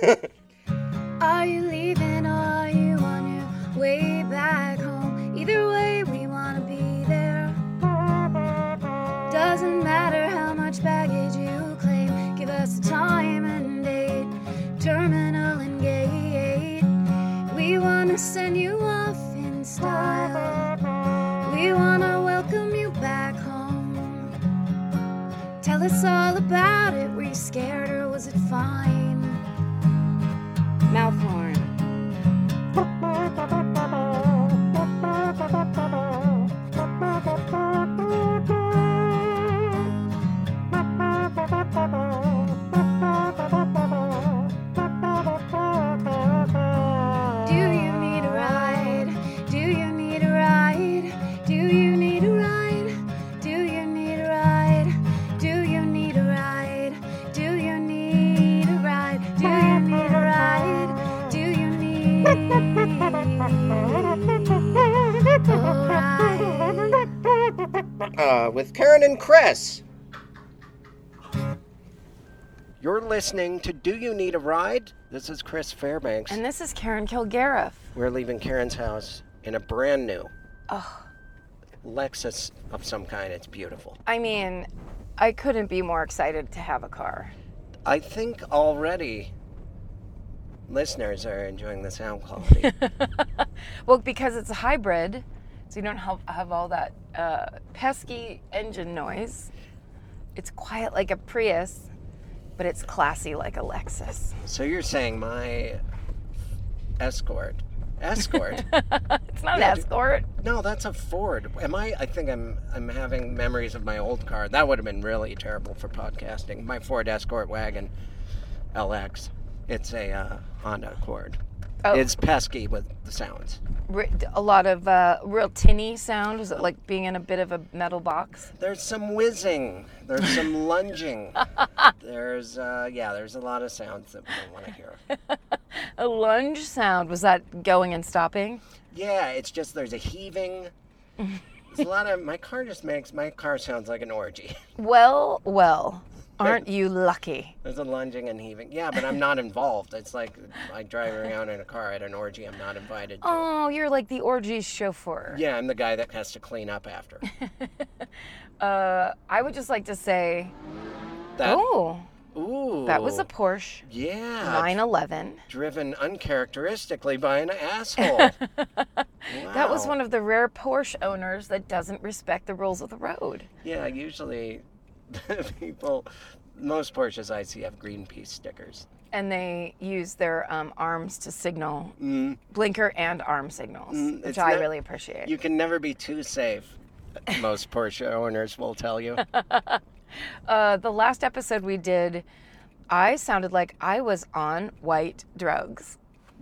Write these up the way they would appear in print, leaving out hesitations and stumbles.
Are you leaving or are you on your way back home? Either way, we want to be there. Doesn't matter how much baggage you claim. Give us a time and date, terminal and gate. We want to send you off in style. We want to welcome you back home. Tell us all about it. Were you scared or was it fine? Mouth horn. Do you need a ride? Do you need a ride? Do you need a ride? Do you need a ride? Do you need a ride? Do you need a ride? Do you need a ride? Do you need a ride? With Karen and Chris. You're listening to Do You Need a Ride? This is Chris Fairbanks. And this is Karen Kilgariff. We're leaving Karen's house in a brand new Lexus of some kind. It's beautiful. I mean, I couldn't be more excited to have a car. I think already listeners are enjoying the sound quality. Well, because it's a hybrid, so you don't have all that pesky engine noise. It's quiet like a Prius, but it's classy like a Lexus. So you're saying my Escort? It's not an Escort. No, that's a Ford. I think I'm having memories of my old car. That would have been really terrible for podcasting. My Ford Escort wagon LX. It's a Honda Accord. Oh. It's pesky with the sounds. A lot of real tinny sound. Was it like being in a bit of a metal box? There's some whizzing. There's some lunging. There's a lot of sounds that we don't want to hear. A lunge sound. Was that going and stopping? Yeah, it's just there's a heaving. There's a lot of my car sounds like an orgy. Well. Aren't you lucky? There's a lunging and heaving. Yeah, but I'm not involved. It's like I drive around in a car at an orgy I'm not invited to. Oh, you're like the orgy's chauffeur. Yeah, I'm the guy that has to clean up after. I would just like to say, Ooh. That was a Porsche. Yeah. 911. Driven uncharacteristically by an asshole. Wow. That was one of the rare Porsche owners that doesn't respect the rules of the road. Yeah, usually most Porsches I see have Greenpeace stickers. And they use their arms to signal, blinker and arm signals, which I really appreciate. You can never be too safe, most Porsche owners will tell you. The last episode we did, I sounded like I was on white drugs.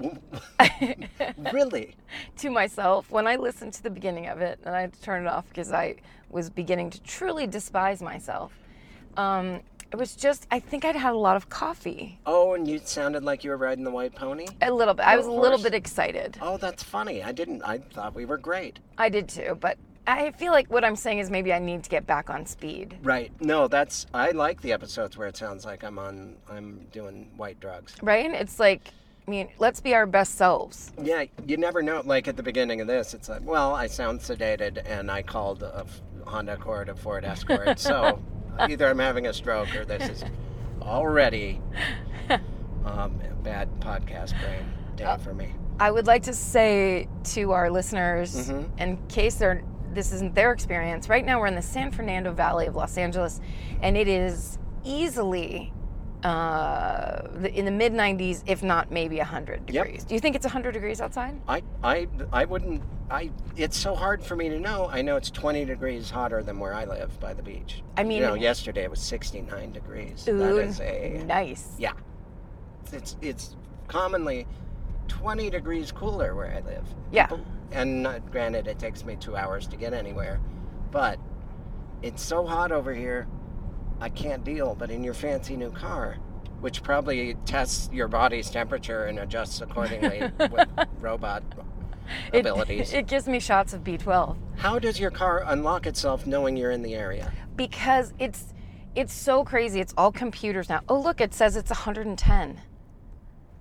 Really? To myself, when I listened to the beginning of it, and I had to turn it off because I was beginning to truly despise myself. It was just, I think I'd had a lot of coffee. Oh, and you sounded like you were riding the white pony? A little bit. I was a little bit excited. Oh, that's funny. I thought we were great. I did too, but I feel like what I'm saying is maybe I need to get back on speed. Right. No, I like the episodes where it sounds like I'm doing white drugs. Right? It's like, I mean, let's be our best selves. Yeah, you never know. Like at the beginning of this, it's like, well, I sound sedated and I called a Honda Accord a Ford Escort, so either I'm having a stroke or this is already a bad podcast brain day for me. I would like to say to our listeners, in case this isn't their experience, right now we're in the San Fernando Valley of Los Angeles, and it is easily in the mid 90s, if not maybe 100 degrees. Yep. Do you think it's 100 degrees outside? I wouldn't. It's so hard for me to know. I know it's 20 degrees hotter than where I live by the beach. I mean, yesterday it was 69 degrees. Ooh, that is nice. Yeah, it's commonly 20 degrees cooler where I live. Yeah. And granted, it takes me 2 hours to get anywhere, but it's so hot over here, I can't deal. But in your fancy new car, which probably tests your body's temperature and adjusts accordingly with robot abilities. It gives me shots of B12. How does your car unlock itself knowing you're in the area? Because it's so crazy. It's all computers now. Oh, look, it says it's 110.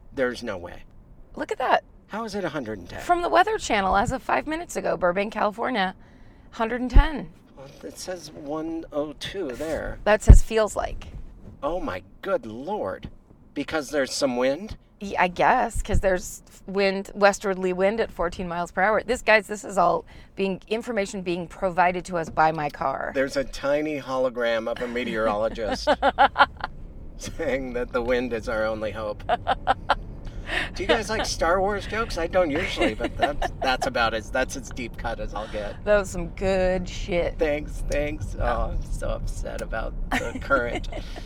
There's no way. Look at that. How is it 110? From the Weather Channel as of 5 minutes ago, Burbank, California, 110. Well, it says 102 there. That says feels like. Oh my good Lord. Because there's some wind? Yeah, I guess, because there's westerly wind at 14 miles per hour. This is all information being provided to us by my car. There's a tiny hologram of a meteorologist saying that the wind is our only hope. Do you guys like Star Wars jokes? I don't usually, but that's as deep cut as I'll get. That was some good shit. Thanks. Oh, I'm so upset about the current.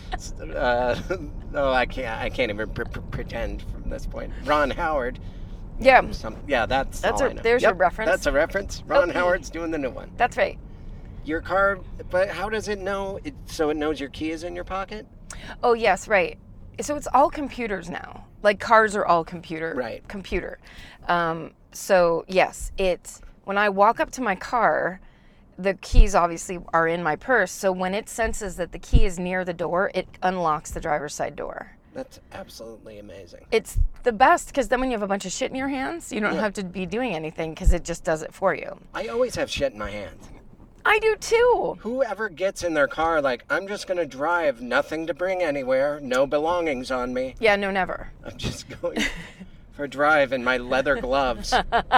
No, I can't even pretend from this point. Ron Howard. Yeah. That's all I know. There's your reference. That's a reference. Ron Howard's doing the new one. That's right. Your car, but how does it know? So it knows your key is in your pocket? Oh, yes, right. So it's all computers now. Like cars are all computer. Right. Computer. So yes, when I walk up to my car, the keys obviously are in my purse. So when it senses that the key is near the door, it unlocks the driver's side door. That's absolutely amazing. It's the best because then when you have a bunch of shit in your hands, you don't have to be doing anything because it just does it for you. I always have shit in my hands. I do too. Whoever gets in their car like, I'm just going to drive, nothing to bring anywhere, no belongings on me. Yeah, no, never. I'm just going for a drive in my leather gloves.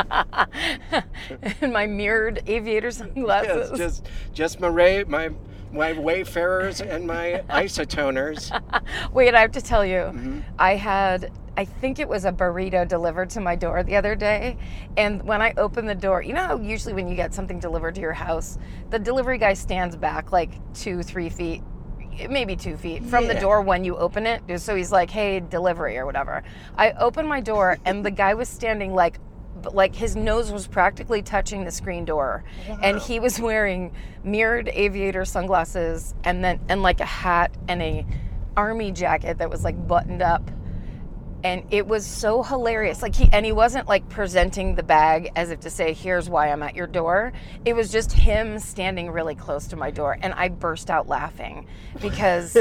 And my mirrored aviator sunglasses. Yes, just my Wayfarers and my isotoners. Wait, I have to tell you, I think it was a burrito delivered to my door the other day. And when I opened the door, you know how usually when you get something delivered to your house, the delivery guy stands back like 2-3 feet, maybe 2 feet from the door when you open it. So he's like, hey, delivery or whatever. I opened my door and the guy was standing like his nose was practically touching the screen door. Wow. And he was wearing mirrored aviator sunglasses and like a hat and a army jacket that was like buttoned up. And it was so hilarious. Like he wasn't like presenting the bag as if to say, here's why I'm at your door. It was just him standing really close to my door. And I burst out laughing because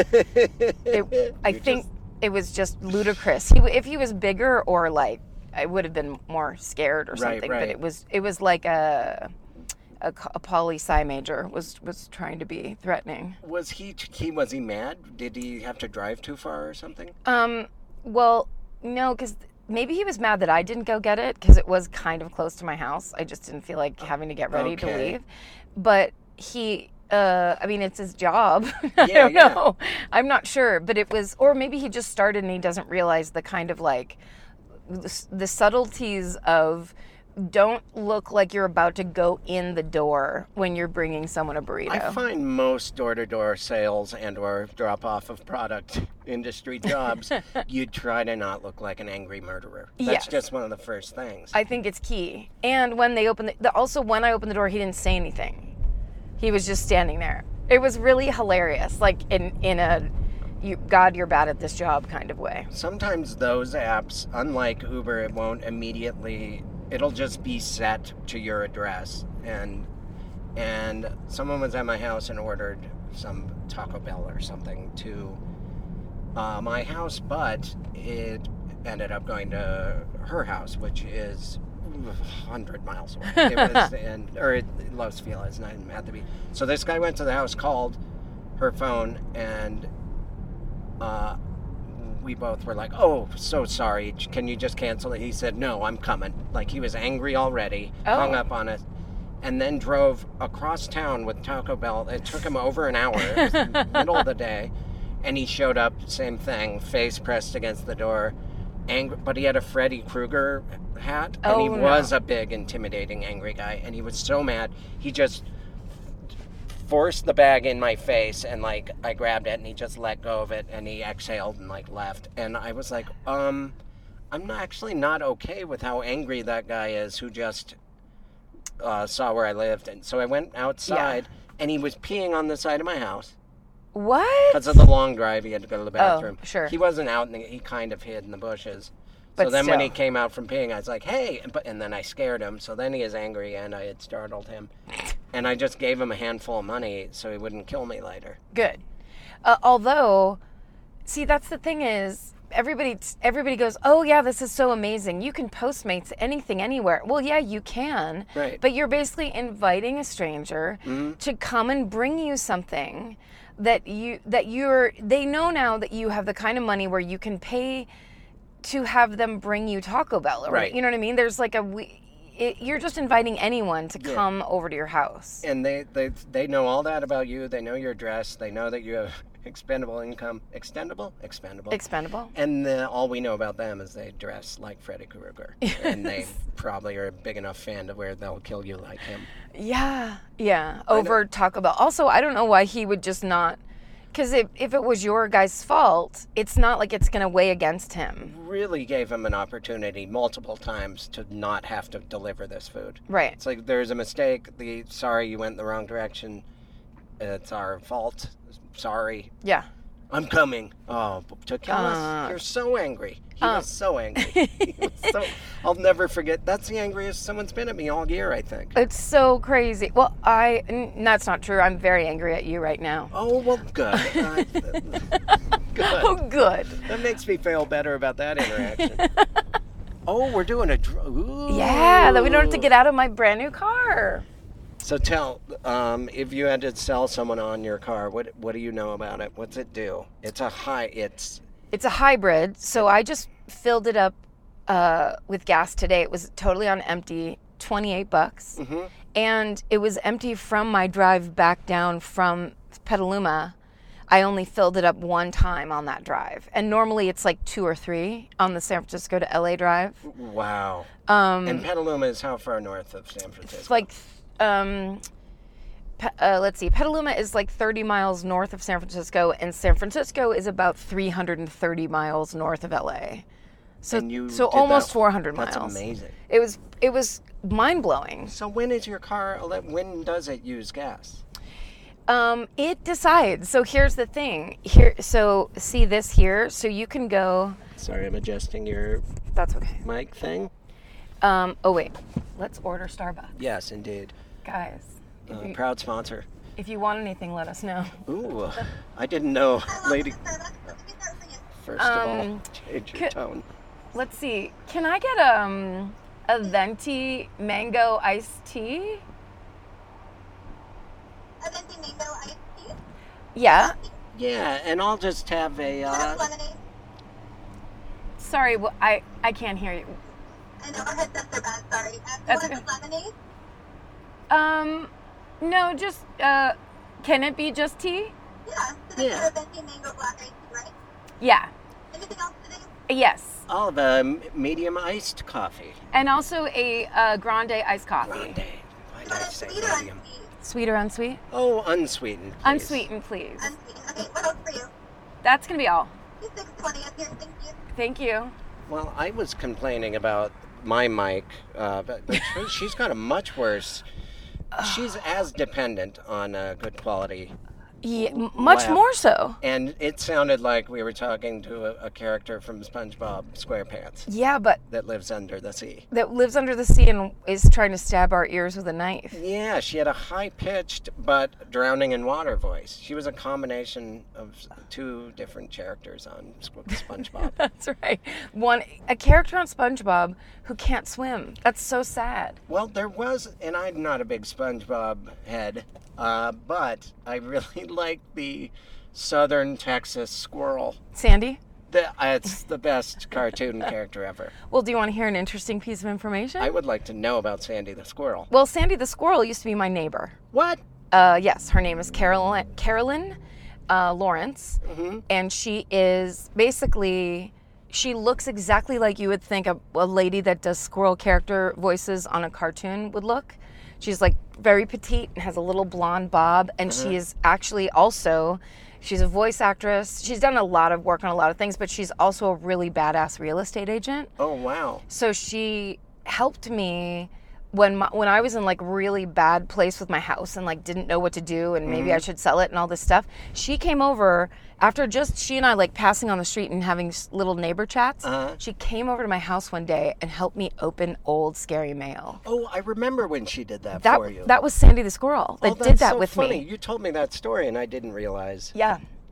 I think it was just ludicrous. If he was bigger or like, I would have been more scared or something. Right. But it was like a poli-sci major was trying to be threatening. Was he mad? Did he have to drive too far or something? Well, no, because maybe he was mad that I didn't go get it because it was kind of close to my house. I just didn't feel like having to get ready to leave. But he, it's his job. I don't know. I'm not sure. But it was, or maybe he just started and he doesn't realize the kind of like, the subtleties of don't look like you're about to go in the door when you're bringing someone a burrito. I find most door-to-door sales and or drop-off of product industry jobs, you try to not look like an angry murderer. That's just one of the first things. I think it's key. And when they opened when I opened the door, he didn't say anything. He was just standing there. It was really hilarious, like in a God, you're bad at this job kind of way. Sometimes those apps, unlike Uber, it won't immediately, it'll just be set to your address. And someone was at my house and ordered some Taco Bell or something to my house, but it ended up going to her house, which is 100 miles away. It was in Los Feliz, not in Matheby. So this guy went to the house, called her phone, and we both were like, oh, so sorry, can you just cancel it? He said, no, I'm coming. Like, he was angry already, hung up on us, and then drove across town with Taco Bell. It took him over an hour. It was the middle of the day. And he showed up, same thing, face pressed against the door, angry, but he had a Freddy Krueger hat, and he was a big, intimidating, angry guy, and he was so mad, he just forced the bag in my face, and like I grabbed it and he just let go of it and he exhaled and like left. And I was like, I'm actually not okay with how angry that guy is who just saw where I lived. And so I went outside and he was peeing on the side of my house. What? Because of the long drive, he had to go to the bathroom. Oh, sure. He wasn't out, he kind of hid in the bushes. But so then still. when he came out from peeing, I was like, hey, and then I scared him. So then he is angry and I had startled him. And I just gave him a handful of money so he wouldn't kill me later. Good. Although, see, that's the thing is, everybody goes, oh yeah, this is so amazing. You can Postmates anything, anywhere. Well, yeah, you can. Right. But you're basically inviting a stranger to come and bring you something they know now that you have the kind of money where you can pay to have them bring you Taco Bell. Or, Right. You know what I mean? There's like you're just inviting anyone to come over to your house. And they know all that about you. They know your dress. They know that you have expendable income. Expendable? Expendable. And all we know about them is they dress like Freddy Krueger. Yes. And they probably are a big enough fan to where they'll kill you like him. Yeah. Over Taco Bell. Also, I don't know why he would just not... Because if it was your guy's fault, it's not like it's going to weigh against him. Really gave him an opportunity multiple times to not have to deliver this food. Right. It's like, there's a mistake. Sorry, you went in the wrong direction. It's our fault. Sorry. Yeah. I'm coming. Oh, to kill us? You're so angry. He was so angry. I'll never forget. That's the angriest someone's been at me all year, I think. It's so crazy. Well, that's not true. I'm very angry at you right now. Oh, well, good. Good. Oh, good. That makes me feel better about that interaction. Oh, we're doing a... Yeah, that we don't have to get out of my brand new car. So tell, if you had to sell someone on your car, what do you know about it? What's it do? It's a hybrid. So I just filled it up with gas today. It was totally on empty, $28. Mm-hmm. And it was empty from my drive back down from Petaluma. I only filled it up one time on that drive. And normally it's like 2 or 3 on the San Francisco to LA drive. Wow. And Petaluma is how far north of San Francisco? It's like... let's see. Petaluma is like 30 miles north of San Francisco, and San Francisco is about 330 miles north of LA. So almost 400 miles. That's amazing. It was mind blowing. So when is your car? When does it use gas? It decides. So here's the thing. So see this here. So you can go. Sorry, I'm adjusting your. That's okay. Mic thing. Oh wait. Let's order Starbucks. Yes, indeed. Guys. Proud sponsor. If you want anything, let us know. Ooh, I didn't know, lady. First of all, change your tone. Let's see. Can I get a venti mango iced tea? A venti mango iced tea? Yeah. Yeah, and I'll just have a. Lemonade. Sorry, I can't hear you. I know our headsets are bad. Sorry. That's okay. okay. No, just, can it be just tea? Yeah. So this is a venti mango black iced tea, right? Yeah. Anything else today? Yes. I'll have a medium iced coffee. And also a grande iced coffee. Grande. Why did I say Sweet or medium? unsweet? Sweet or unsweet? Oh, unsweetened, please. Unsweetened, please. Unsweet. Okay, what else for you? That's going to be all. 620 up here. Thank you. Thank you. Well, I was complaining about my mic, but she's got a much worse. She's as dependent on good quality. Yeah, much laugh. more so. And it sounded like we were talking to a character from SpongeBob SquarePants Yeah, but that lives under the sea. that lives under the sea and is trying to stab our ears with a knife. Yeah, she had a high-pitched but drowning in water voice. She was a combination of 2 different characters on SpongeBob. That's right. A character on SpongeBob who can't swim. That's so sad. Well, there was, and I'm not a big SpongeBob head, but I really like the Southern Texas squirrel. Sandy? It's the best cartoon character ever. Well, do you want to hear an interesting piece of information? I would like to know about Sandy the squirrel. Well, Sandy the squirrel used to be my neighbor. What? Yes, her name is Carolyn Lawrence, and she is basically... She looks exactly like you would think a lady that does squirrel character voices on a cartoon would look. She's like very petite and has a little blonde bob, and she is actually also, she's a voice actress. She's done a lot of work on a lot of things, but she's also a really badass real estate agent. Oh, wow. So she helped me when I was in like really bad place with my house and like didn't know what to do and maybe I should sell it and all this stuff. She came over after just she and I like passing on the street and having little neighbor chats. She came over to my house one day and helped me open old scary mail. Oh, I remember when she did that for you. That was Sandy the squirrel that did that so with funny. me. You told me that story and I didn't realize. Yeah.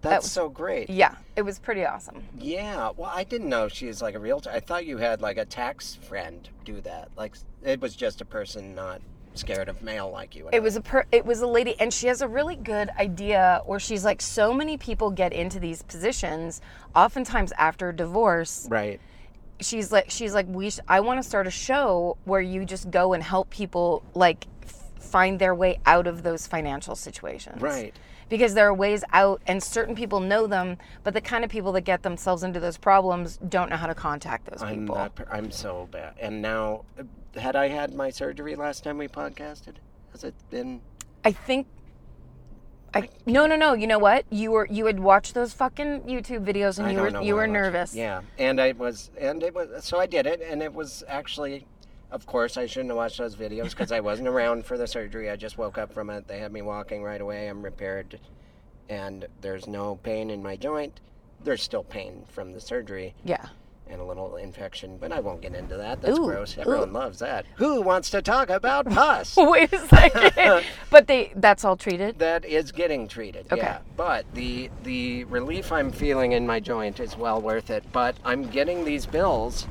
That's so great. Yeah, it was pretty awesome. Yeah, well, I didn't know she was like a realtor. I thought you had like a tax friend do that. Like, it was just a person not scared of mail like you. It was a lady, and she has a really good idea where she's like, so many people get into these positions, oftentimes after divorce. Right. She's like, I want to start a show where you just go and help people like find their way out of those financial situations. Right. Because there are ways out, and certain people know them, but the kind of people that get themselves into those problems don't know how to contact those people. I'm so bad. And now, had I had my surgery last time we podcasted? Has it been? I think. No. You know what? You had watched those fucking YouTube videos, and you were nervous. Yeah, so I did it, and it was actually. Of course, I shouldn't have watched those videos because I wasn't around for the surgery. I just woke up from it. They had me walking right away. I'm repaired, and there's no pain in my joint. There's still pain from the surgery. Yeah. And a little infection, but I won't get into that. That's gross. Everyone loves that. Who wants to talk about pus? Wait a second. But that's all treated? That is getting treated, okay. Yeah. But the relief I'm feeling in my joint is well worth it. But I'm getting these bills,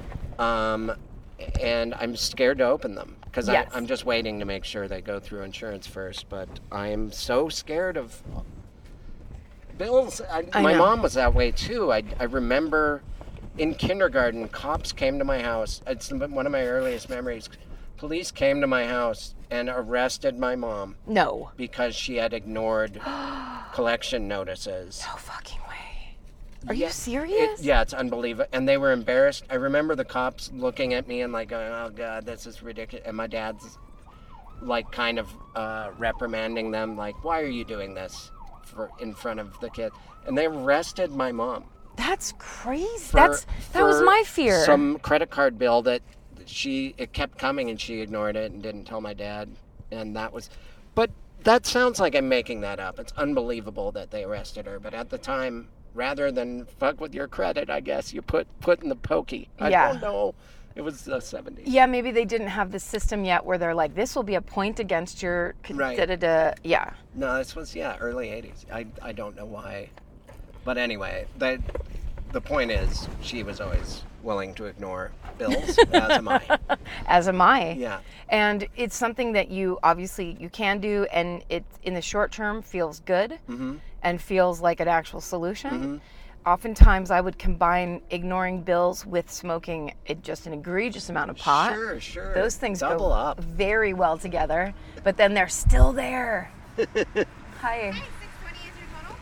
and I'm scared to open them because I'm just waiting to make sure they go through insurance first. But I'm so scared of bills. My mom was that way too. I remember in kindergarten, cops came to my house. It's one of my earliest memories. Police came to my house and arrested my mom. No. Because she had ignored collection notices. No fucking way. Are you serious? It's unbelievable. And they were embarrassed. I remember the cops looking at me and like, oh God, this is ridiculous. And my dad's like kind of reprimanding them, like, why are you doing this in front of the kid? And they arrested my mom. That's crazy. That was my fear. Some credit card bill that it kept coming and she ignored it and didn't tell my dad. And but that sounds like I'm making that up. It's unbelievable that they arrested her. But at the time, rather than fuck with your credit, I guess you put in the pokey. I don't know. It was the 70s. Yeah, maybe they didn't have the system yet where they're like, this will be a point against your... Right. Yeah. No, this was, early 80s. I don't know why. But anyway, the point is, she was always willing to ignore bills, as am I. As am I. Yeah. And it's something that you can do, and it in the short term feels good and feels like an actual solution. Mm-hmm. Oftentimes I would combine ignoring bills with smoking just an egregious amount of pot. Sure. Those things double go up very well together, but then they're still there. Hi. 620 is your total?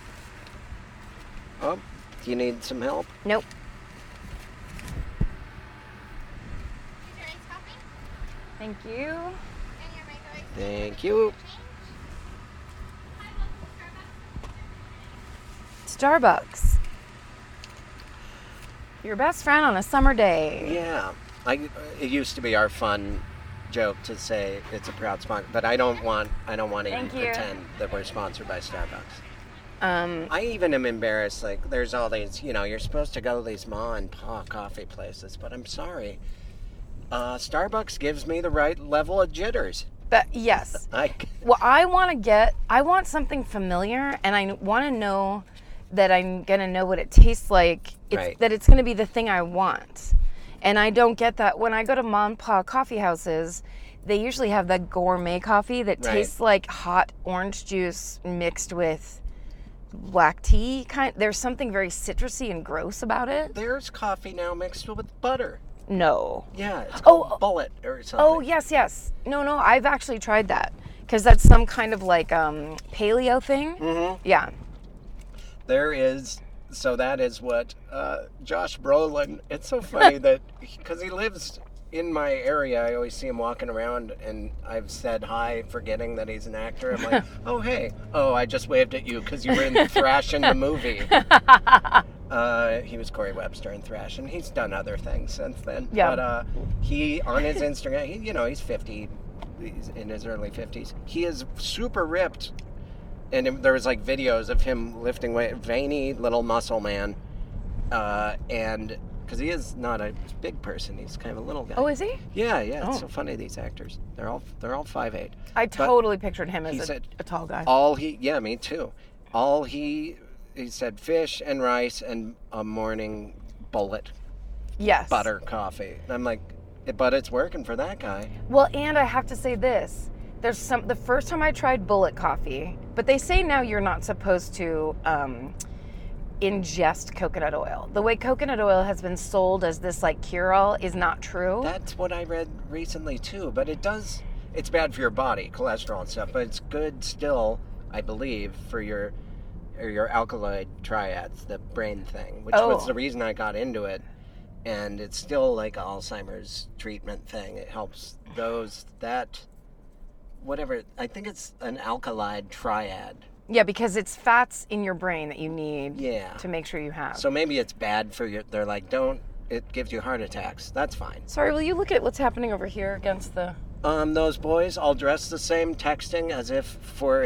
Oh, do you need some help? Nope. Is your iced coffee? Thank you. And your mango iced tea? Thank you. Starbucks. Your best friend on a summer day. Yeah. It used to be our fun joke to say it's a proud sponsor, but I don't want to even pretend that we're sponsored by Starbucks. I even am embarrassed. Like, there's all these, you're supposed to go to these ma and pa coffee places, but I'm sorry. Starbucks gives me the right level of jitters. But yes. Well, I want something familiar, and I want to know that I'm going to know what it tastes like. That it's going to be the thing I want. And I don't get that. When I go to mom and pa coffee houses, they usually have that gourmet coffee that tastes like hot orange juice mixed with black tea. There's something very citrusy and gross about it. There's coffee now mixed with butter. No. Yeah, it's called Bullet or something. Oh, yes. No, I've actually tried that. Because that's some kind of like paleo thing. Mm-hmm. Yeah. There is, so that is what Josh Brolin, it's so funny that, because he lives in my area, I always see him walking around, and I've said hi, forgetting that he's an actor. I'm like, oh, hey. Oh, I just waved at you because you were in Thrashin' the movie. He was Corey Webster in Thrashin'. He's done other things since then. Yeah. But he, on his Instagram, he's 50, he's in his early 50s. He is super ripped. And there was like videos of him lifting weight, veiny little muscle man, and because he is not a big person, he's kind of a little guy. Oh, is he? Yeah. It's so funny, these actors. They're all 5'8". I totally pictured him as a tall guy. Me too. All he said fish and rice and a morning bullet Yes. butter coffee. And I'm like, but it's working for that guy. Well, and I have to say this. The first time I tried bullet coffee, but they say now you're not supposed to ingest coconut oil. The way coconut oil has been sold as this like cure-all is not true. That's what I read recently too, but it's bad for your body, cholesterol and stuff, but it's good still, I believe, for your alkaloid triads, the brain thing, which was the reason I got into it. And it's still like an Alzheimer's treatment thing. It helps whatever, I think it's an alkaloid triad. Yeah, because it's fats in your brain that you need Yeah. to make sure you have. So maybe it's bad for you. They're like, it gives you heart attacks. That's fine. Sorry, will you look at what's happening over here against the... Those boys all dressed the same, texting as if for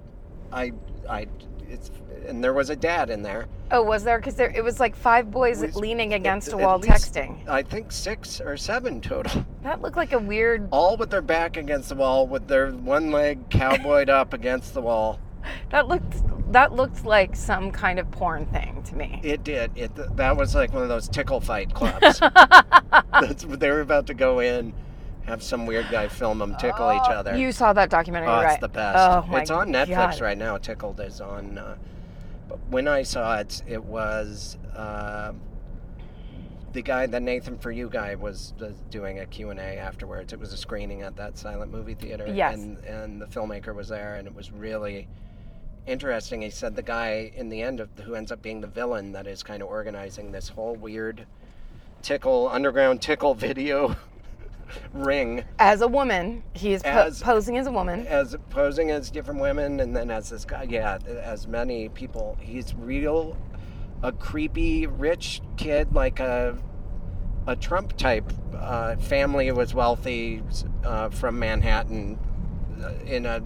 and there was a dad in there. Oh, was there? Because it was like 5 boys leaning against a wall at least, texting. I think 6 or 7 total. That looked like a weird... All with their back against the wall, with their one leg cowboyed up against the wall. That looked like some kind of porn thing to me. It did. That was like one of those tickle fight clubs. They were about to go in, have some weird guy film them tickle each other. You saw that documentary, Oh, right? it's the best. Oh, my It's on Netflix God. right now. Tickled is on. But when I saw it, it was the Nathan For You guy was doing a Q&A afterwards. It was a screening at that silent movie theater. Yes. And the filmmaker was there, and it was really interesting. He said the guy in the end who ends up being the villain that is kind of organizing this whole weird underground tickle video ring. As a woman, he is posing as a woman. As posing as different women, and then as this guy, as many people. He's a creepy rich kid, like a Trump type. Family was wealthy from Manhattan, in a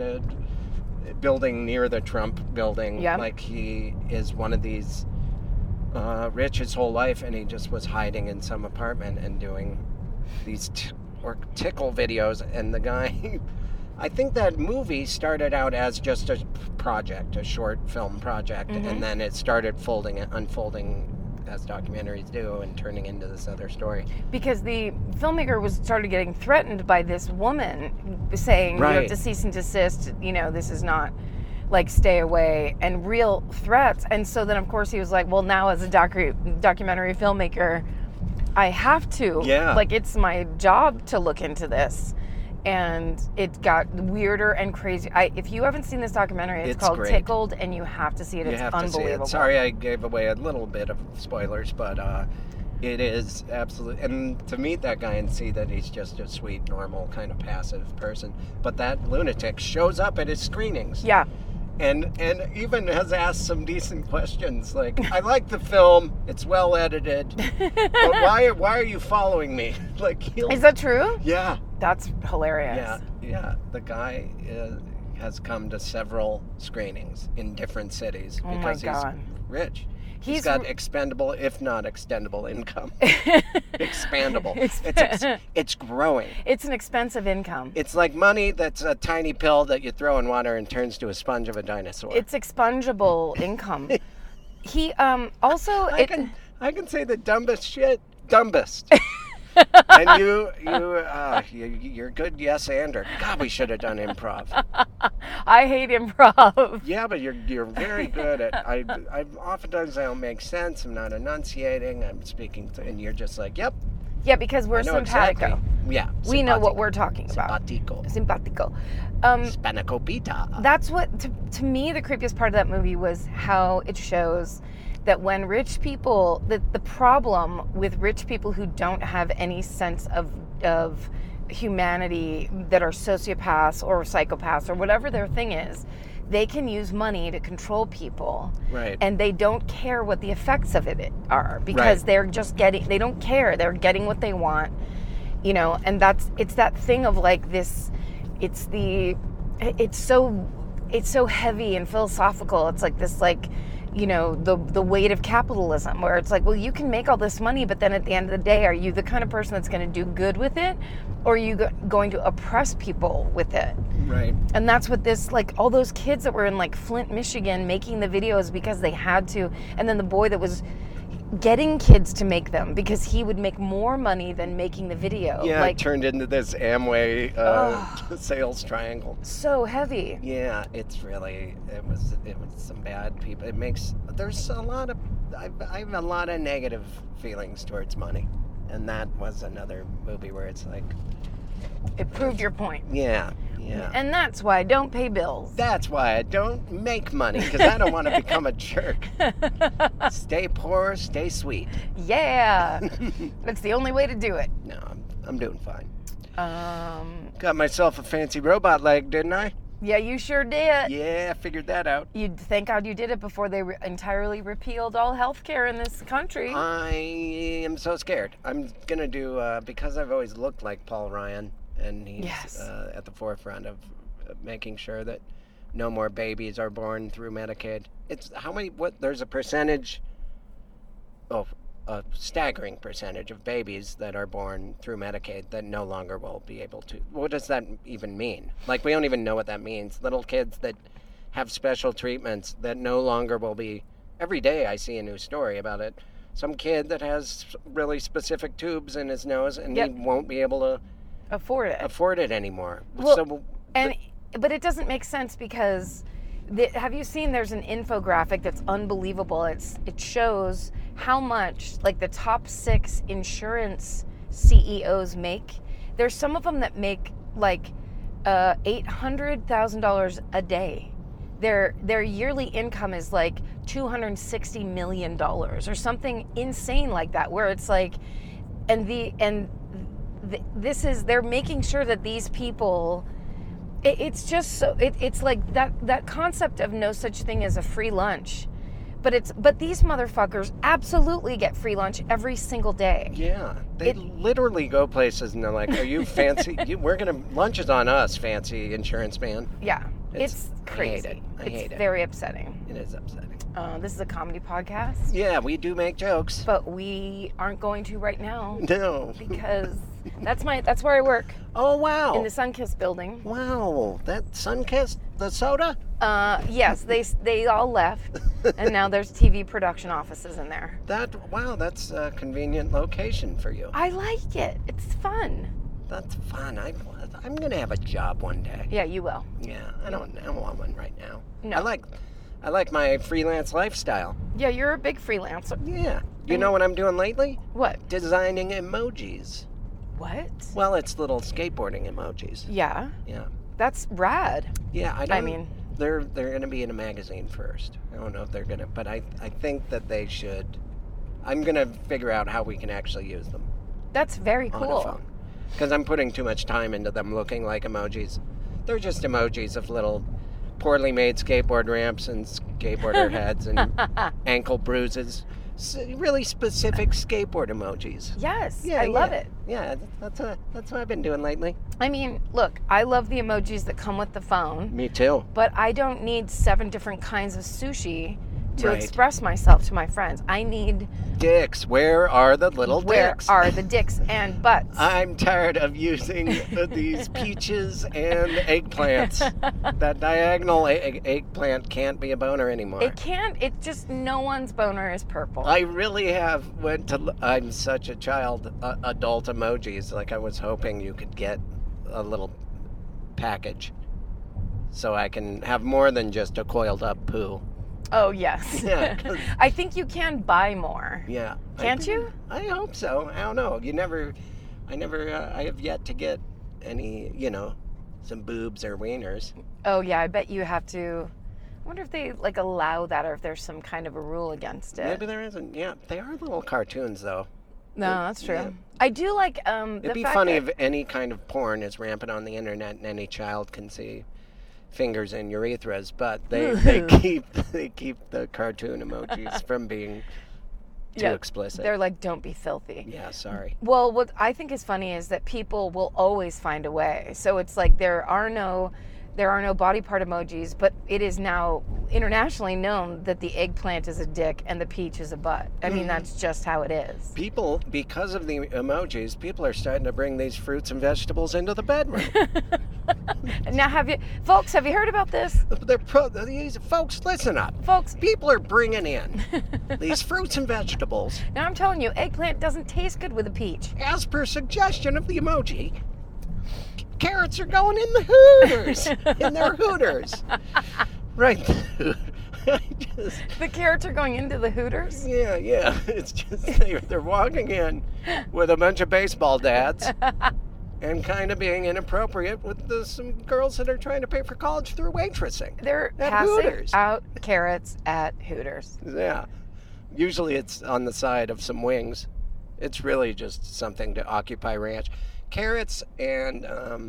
building near the Trump building. Yeah. Like he is one of these rich his whole life, and he just was hiding in some apartment and doing these tickle videos. And the guy, I think that movie started out as just a project, a short film project, and then it started unfolding as documentaries do, and turning into this other story. Because the filmmaker started getting threatened by this woman saying, you have to cease and desist, this is not, like, stay away, and real threats. And so then, of course, he was like, well, now as a documentary filmmaker, I have to. Yeah. Like, it's my job to look into this. And it got weirder and crazy. If you haven't seen this documentary, it's called great. Tickled, and you have to see it. It's unbelievable. To see it. Sorry I gave away a little bit of spoilers, but it is absolutely... And to meet that guy and see that he's just a sweet, normal, kind of passive person. But that lunatic shows up at his screenings. Yeah. And even has asked some decent questions, like, I like the film, it's well edited, but why are you following me? Like, Is that true? Yeah. That's hilarious. Yeah. The guy has come to several screenings in different cities because he's rich. He's got expendable, if not extendable, income. Expandable. It's growing. It's an expensive income. It's like money that's a tiny pill that you throw in water and turns to a sponge of a dinosaur. It's expungible income. He also... I can say the dumbest shit. Dumbest. And you're a good yes-ander. God, we should have done improv. I hate improv. Yeah, but you're very good at. I oftentimes I don't make sense. I'm not enunciating. I'm speaking, and you're just like, yep. Yeah, because we're simpatico. Exactly. Yeah. We know what we're talking about. Simpatico. Spanakopita. That's what, to me, the creepiest part of that movie was how it shows that when rich people, the problem with rich people who don't have any sense of humanity, that are sociopaths or psychopaths or whatever their thing is, they can use money to control people. Right. And they don't care what the effects of it are, because they're just they don't care. They're getting what they want, and it's that thing of like this, it's so heavy and philosophical. It's like this, like, you know, the weight of capitalism, where it's like, well, you can make all this money, but then at the end of the day, are you the kind of person that's going to do good with it, or are you going to oppress people with it? Right. And that's what this, like, all those kids that were in like Flint, Michigan, making the videos because they had to, and then the boy that was getting kids to make them because he would make more money than making the video. Yeah, like, it turned into this Amway sales triangle. so heavy. Yeah, it's really, it was some bad people. There's a lot of, I have a lot of negative feelings towards money. And that was another movie where it's like, It proved your point. yeah. And that's why I don't pay bills. That's why I don't make money, because I don't want to become a jerk. Stay poor, stay sweet. Yeah. That's the only way to do it. No, I'm doing fine. Got myself a fancy robot leg, didn't I? Yeah, you sure did. Yeah, I figured that out. Thank God you did it before they entirely repealed all health care in this country. I am so scared. I'm going to do, because I've always looked like Paul Ryan, and he's Yes. at the forefront of making sure that no more babies are born through Medicaid. It's there's a percentage, a staggering percentage of babies that are born through Medicaid that no longer will be able to. What does that even mean? Like, we don't even know what that means. Little kids that have special treatments that no longer will be. Every day I see a new story about it. Some kid that has really specific tubes in his nose, and Yep. he won't be able to afford it anymore. Well, but it doesn't make sense because have you seen there's an infographic that's unbelievable. It shows how much like the top 6 insurance CEOs make. There's some of them that make like $800,000 a day. Their yearly income is like $260 million or something insane like that, where it's like, they're making sure that these people, it's just so, it's like that concept of no such thing as a free lunch, but these motherfuckers absolutely get free lunch every single day. Yeah, they literally go places and they're like, "Are you fancy? Lunch is on us, fancy insurance man." Yeah, it's crazy. I hate it. It's very upsetting. It is upsetting. This is a comedy podcast, Yeah, we do make jokes. but we aren't going to right now No. because that's where I work, Oh, wow. in the Sunkist building. Wow, that Sunkist, the soda? Yes, they all left, and now there's TV production offices in there. That's a convenient location for you. I like it. It's fun. That's fun. I'm gonna have a job one day. Yeah, you will. Yeah, I don't want one right now. No. I like my freelance lifestyle. Yeah, you're a big freelancer. Yeah. You know what I'm doing lately? What? Designing emojis. What? Well, it's little skateboarding emojis. Yeah, Yeah. that's rad. Yeah, I mean, they're going to be in a magazine first. I don't know if they're going to, but I think that they should. I'm going to figure out how we can actually use them that's very on a cool. phone. Because I'm putting too much time into them looking like emojis. They're just emojis of little poorly made skateboard ramps and skateboarder heads and ankle bruises. Really specific skateboard emojis. Yes, Yeah, I love it. Yeah, that's what I've been doing lately. I mean, look, I love the emojis that come with the phone, Me too. but I don't need 7 different kinds of sushi to Right. express myself to my friends. I need Dicks. Where are the little where dicks? are the dicks and butts. I'm tired of using these peaches and eggplants. That diagonal eggplant can't be a boner anymore. It can't. It just no one's boner is purple. I really have I'm such a child, adult emojis. Like, I was hoping you could get a little package so I can have more than just a coiled up poo. Oh yes. Yeah, 'cause- I think you can buy more. Yeah. Can't you? I hope so. I don't know. I have yet to get any, some boobs or wieners. Oh yeah, I bet you have to. I wonder if they like allow that, or if there's some kind of a rule against it. Maybe there isn't. Yeah, they are little cartoons, though. No, that's true. Yeah. I do like It'd be funny if any kind of porn is rampant on the internet and any child can see fingers and urethras, but they keep the cartoon emojis from being too explicit. They're like, don't be filthy. Yeah, sorry. Well, what I think is funny is that people will always find a way. So it's like there There are no body part emojis, but it is now internationally known that the eggplant is a dick and the peach is a butt. I mean, that's just how it is. People, because of the emojis, people are starting to bring these fruits and vegetables into the bedroom. Now, have you heard about this? These folks, listen up. Folks, People are bringing in these fruits and vegetables, now I'm telling you, eggplant doesn't taste good with a peach. as per suggestion of the emoji. Carrots are going in the Hooters, in their Hooters. Right. The carrots are going into the Hooters? Yeah. It's just they're walking in with a bunch of baseball dads and kind of being inappropriate with some girls that are trying to pay for college through waitressing. They're At passing Hooters. out carrots at Hooters. Yeah. Usually it's on the side of some wings. It's really just something to occupy ranch. Carrots and,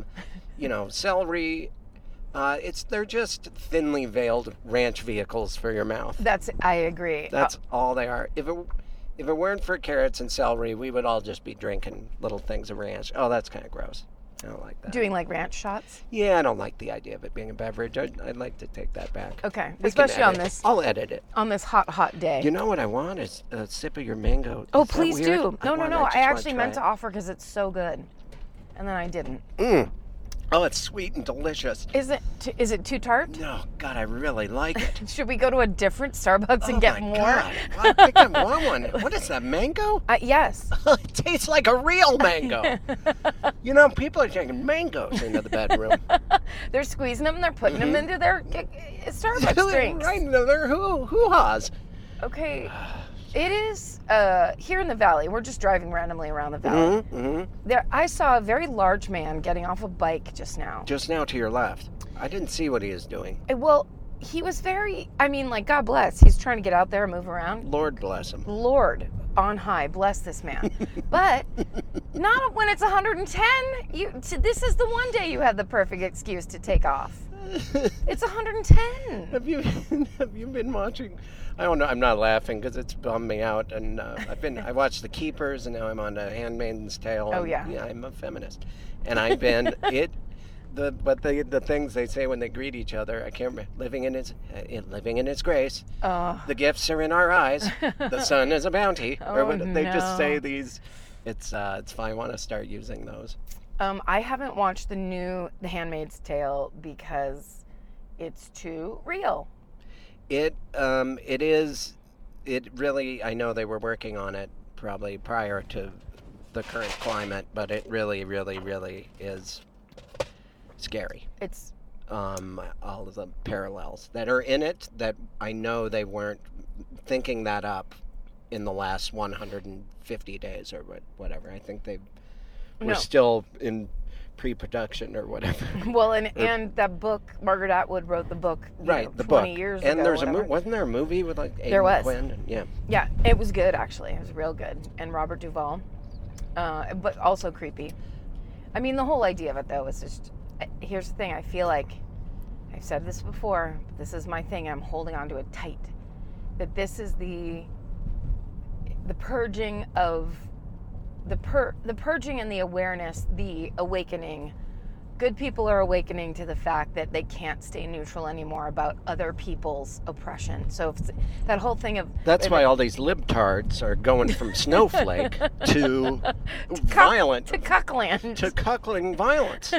celery. They're just thinly veiled ranch vehicles for your mouth. I agree. That's all they are. If it weren't for carrots and celery, we would all just be drinking little things of ranch. Oh, that's kind of gross. I don't like that. Doing like ranch shots? Yeah, I don't like the idea of it being a beverage. I'd like to take that back. Okay, We can especially on edit. this I'll edit it. hot day. You know what I want is a sip of your mango. Oh, Is that please weird? do. No. just I wanna actually try meant to it. offer because it's so good. And then I didn't. Oh, it's sweet and delicious. Is it too tart? No, God, I really like it. Should we go to a different Starbucks and get Oh, my more? God. I think I want one. What is that, mango? Yes. It tastes like a real mango. People are taking mangoes into the bedroom. They're squeezing them and they're putting them into their Starbucks drinks. Right into their hoo-haws. Okay. It is here in the valley. We're just driving randomly around the valley. There, I saw a very large man getting off a bike just now. Just now to your left. I didn't see what he is doing. Well, he was God bless. He's trying to get out there and move around. Lord bless him. Lord on high, bless this man. But not when it's 110. This is the one day you have the perfect excuse to take off. It's 110. Have you been watching? I don't know. I'm not laughing because it's bummed me out. And I watched The Keepers, and now I'm on The Handmaid's Tale. Oh, and, yeah. Yeah, I'm a feminist, and I've been the things they say when they greet each other. I can't remember. Living in His grace. The gifts are in our eyes. The sun is a bounty. They just say these. It's fine. I want to start using those. I haven't watched The Handmaid's Tale because it's too real. It is. It really. I know they were working on it probably prior to the current climate, but it really, really, really is scary. It's all of the parallels that are in it that I know they weren't thinking that up in the last 150 days or whatever. I think they were still in pre-production or whatever. Well, and that book, Margaret Atwood wrote the book, right? The 20 book. years and ago. there's wasn't there a movie with like There was. Quinn? And, yeah. Yeah, it was good actually. It was real good, and Robert Duvall, but also creepy. I mean, the whole idea of it though is just. Here's the thing. I feel like I've said this before. But this is my thing. I'm holding on to it tight. That this is the purging of the purging and the awareness, the awakening. Good people are awakening to the fact that they can't stay neutral anymore about other people's oppression. So if that whole thing of that's why all these libtards are going from snowflake to violent to cuckland to cuckling violence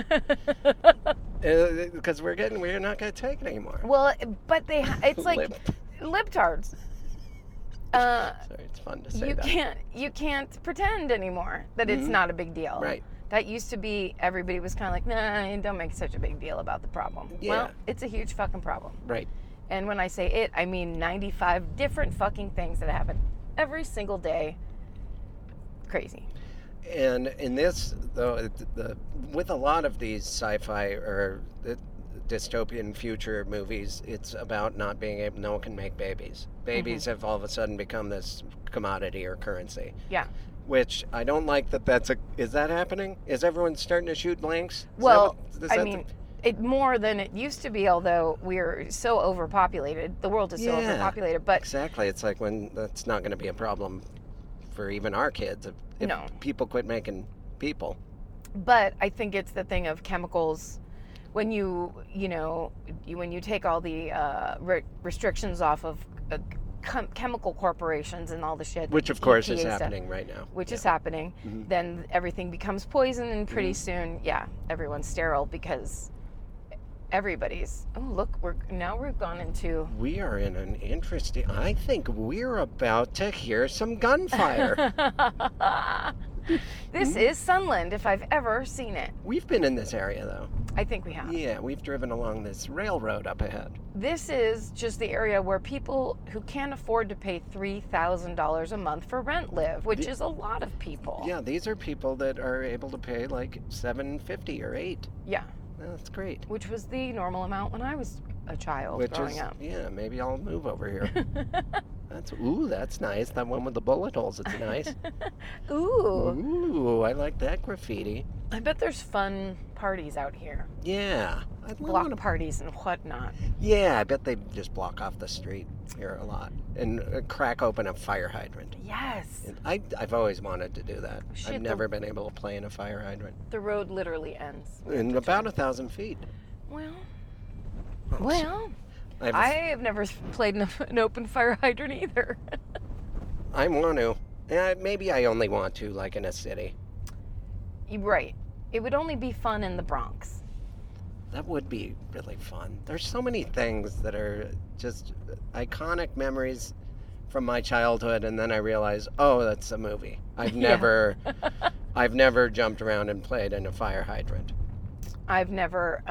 because we're not going to take it anymore. Well, but it's like libtards. Sorry, it's fun to say you can't pretend anymore that it's not a big deal. Right. That used to be, everybody was kind of like, nah, don't make such a big deal about the problem. Yeah. Well, it's a huge fucking problem. Right. And when I say it, I mean 95 different fucking things that happen every single day. Crazy. And in this, though, with a lot of these sci-fi or dystopian future movies, it's about not being able, no one can make babies. Babies have all of a sudden become this commodity or currency. Yeah. Which I don't like is that happening? Is everyone starting to shoot blanks? Well, it more than it used to be, although we're so overpopulated. The world is so overpopulated, but... Exactly. It's like when that's not going to be a problem for even our kids if people quit making people. But I think it's the thing of chemicals when you take all the restrictions off of chemical corporations and all the shit, Which, of course, EPA is stuff, happening right now. which is happening, then everything becomes poison, and pretty soon, everyone's sterile because everybody's. Oh, look, we've gone into. We are in an interesting. I think we're about to hear some gunfire. This is Sunland, if I've ever seen it. We've been in this area, though. I think we have. Yeah, we've driven along this railroad up ahead. This is just the area where people who can't afford to pay $3,000 a month for rent live, which is a lot of people. Yeah, these are people that are able to pay like $7.50 or $8. Yeah. That's great. Which was the normal amount when I was a child growing up. Yeah, maybe I'll move over here. That's nice. That one with the bullet holes, it's nice. Ooh. I like that graffiti. I bet there's fun parties out here. Yeah. Block parties and whatnot. Yeah, I bet they just block off the street here a lot and crack open a fire hydrant. Yes. And I've always wanted to do that. Shit, I've never been able to play in a fire hydrant. The road literally ends. In about 1,000 feet. Well, I have never played in an open fire hydrant either. I want to. Maybe I only want to, like in a city. Right. It would only be fun in the Bronx. That would be really fun. There's so many things that are just iconic memories from my childhood, and then I realize, oh, that's a movie. I've never jumped around and played in a fire hydrant. I've never.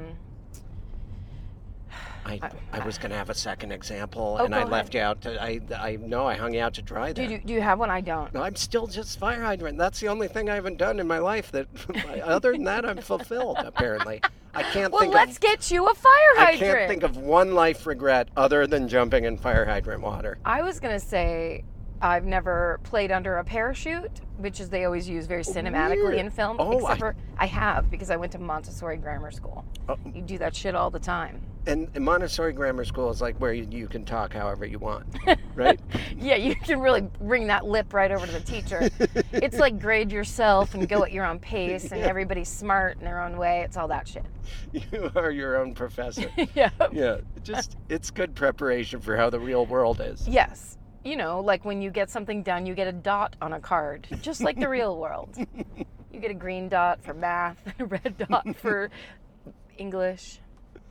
I was going to have a second example, and I left you out to. I hung you out to dry there. Do you have one? I don't. No, I'm still just fire hydrant. That's the only thing I haven't done in my life. That other than that, I'm fulfilled. Apparently, I can't. Well, let's get you a fire hydrant. I can't think of one life regret other than jumping in fire hydrant water. I was gonna say I've never played under a parachute, which is they always use very cinematically in film. I have, because I went to Montessori grammar school. You do that shit all the time. And Montessori grammar school is like where you can talk however you want, right? Yeah, you can really bring that lip right over to the teacher. It's like grade yourself and go at your own pace, and everybody's smart in their own way. It's all that shit. You are your own professor. Yeah. Yeah, it's good preparation for how the real world is. Yes. You know, like when you get something done, you get a dot on a card, just like the real world. You get a green dot for math and a red dot for English.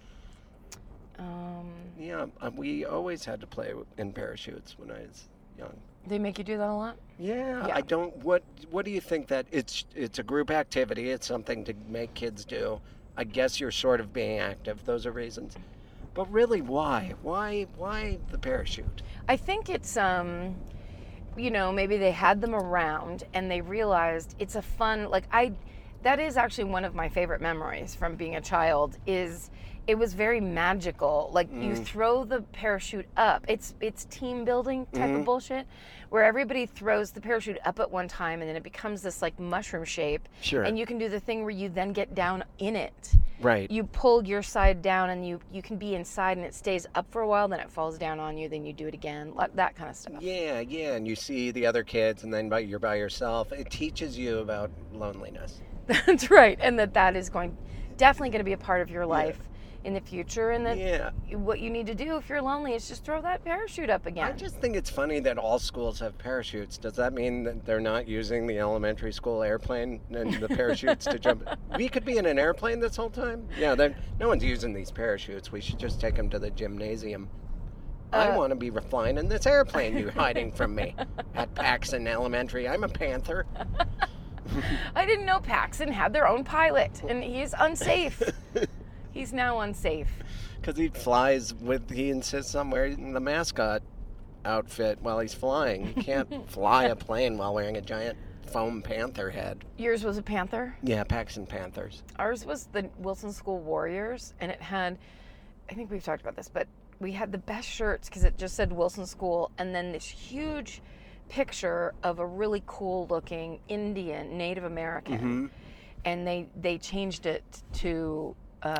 We always had to play in parachutes when I was young. They make you do that a lot? Yeah. I don't. What do you think that it's a group activity? It's something to make kids do. I guess you're sort of being active. Those are reasons. But really, why? Why the parachute? I think it's maybe they had them around and they realized it's a fun, that is actually one of my favorite memories from being a child. It was very magical. Like you throw the parachute up. It's team building type of bullshit, where everybody throws the parachute up at one time and then it becomes this like mushroom shape. Sure. And you can do the thing where you then get down in it. Right. You pull your side down and you can be inside and it stays up for a while, then it falls down on you, then you do it again, that kind of stuff. Yeah, and you see the other kids and then you're by yourself. It teaches you about loneliness. That's right. And that is definitely going to be a part of your life in the future, and that what you need to do if you're lonely is just throw that parachute up again. I just think it's funny that all schools have parachutes. Does that mean that they're not using the elementary school airplane and the parachutes to jump? We could be in an airplane this whole time? Yeah, no one's using these parachutes. We should just take them to the gymnasium. I want to be flying in this airplane you're hiding from me at Paxton Elementary. I'm a Panther. I didn't know Paxton had their own pilot, and he's unsafe. He's now unsafe. Because he insists on wearing the mascot outfit while he's flying. You can't fly a plane while wearing a giant foam panther head. Yours was a panther? Yeah, Paxton Panthers. Ours was the Wilson School Warriors, and it had, I think we've talked about this, but we had the best shirts because it just said Wilson School, and then this huge picture of a really cool looking Indian, Native American, and they changed it to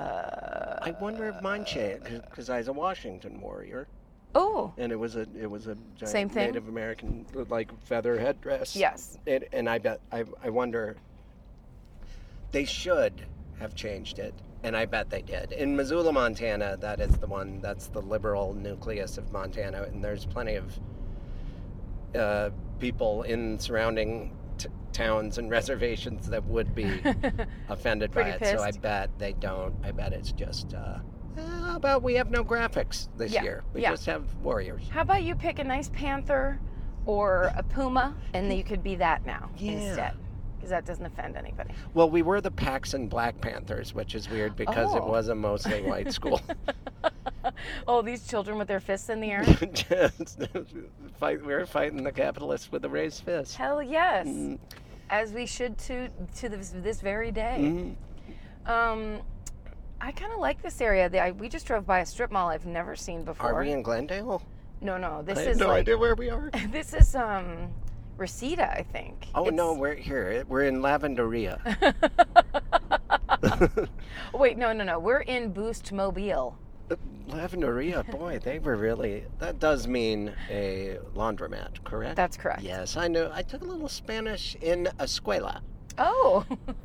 I wonder if mine changed because I was a Washington Warrior. Oh. And it was a giant same thing? Native American like feather headdress. Yes. And I wonder they should have changed it And I bet they did. In Missoula, Montana, that is the one, that's the liberal nucleus of Montana, and there's plenty of people in surrounding towns and reservations that would be offended by Pretty it. So I pissed. bet they don't. I bet it's just, how about we have no graphics this Yeah, year? We yeah. just have warriors. How about you pick a nice panther or a puma, and then you could be that now Yeah. instead, because that doesn't offend anybody. Well, we were the Paxson Black Panthers, which is weird because it Oh. was a mostly white school. Oh, these children with their fists in the air. Just we were fighting the capitalists with a raised fist. Hell yes, Mm. as we should to this very day. Mhm. I kind of like this area. We just drove by a strip mall I've never seen before. Are we in Glendale? No, this I is have no like idea where we are. this is Reseda, I think. Oh no, It's- we're here. We're in Lavenderia. Wait, no. We're in Boost Mobile. Lavenderia, boy, they were really. That does mean a laundromat, correct? That's correct. Yes, I know. I took a little Spanish in escuela. Oh,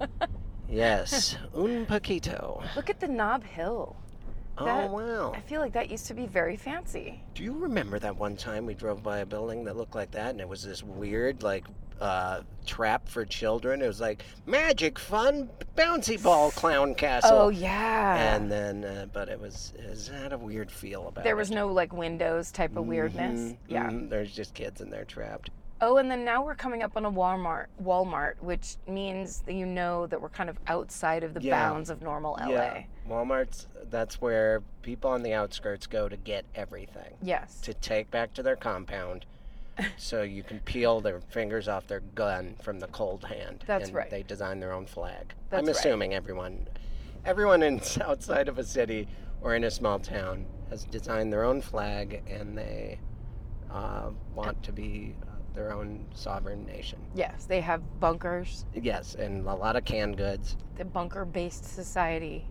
Yes, un poquito. look at the Knob Hill. Oh That- wow. I feel like that used to be very fancy. Do you remember that one time we drove by a building that looked like that, and it was this weird, like, trap for children? It was like magic, fun, bouncy ball, clown castle. Oh yeah. And then, but it had a weird feel about it. There was no like windows type of weirdness. Mhm, Yeah. mhm, there's just kids in there trapped. Oh, and then now we're coming up on a Walmart, which means that you know that we're kind of outside of the Yeah. bounds of normal LA. Yeah, Walmart's. That's where people on the outskirts go to get everything Yes. to take back to their compound, so you can peel their fingers off their gun from the cold hand. That's and right. They design their own flag. That's I'm right. assuming everyone in outside of a city or in a small town has designed their own flag, and they want to be their own sovereign nation. Yes, they have bunkers. Yes, and a lot of canned goods. The bunker-based society.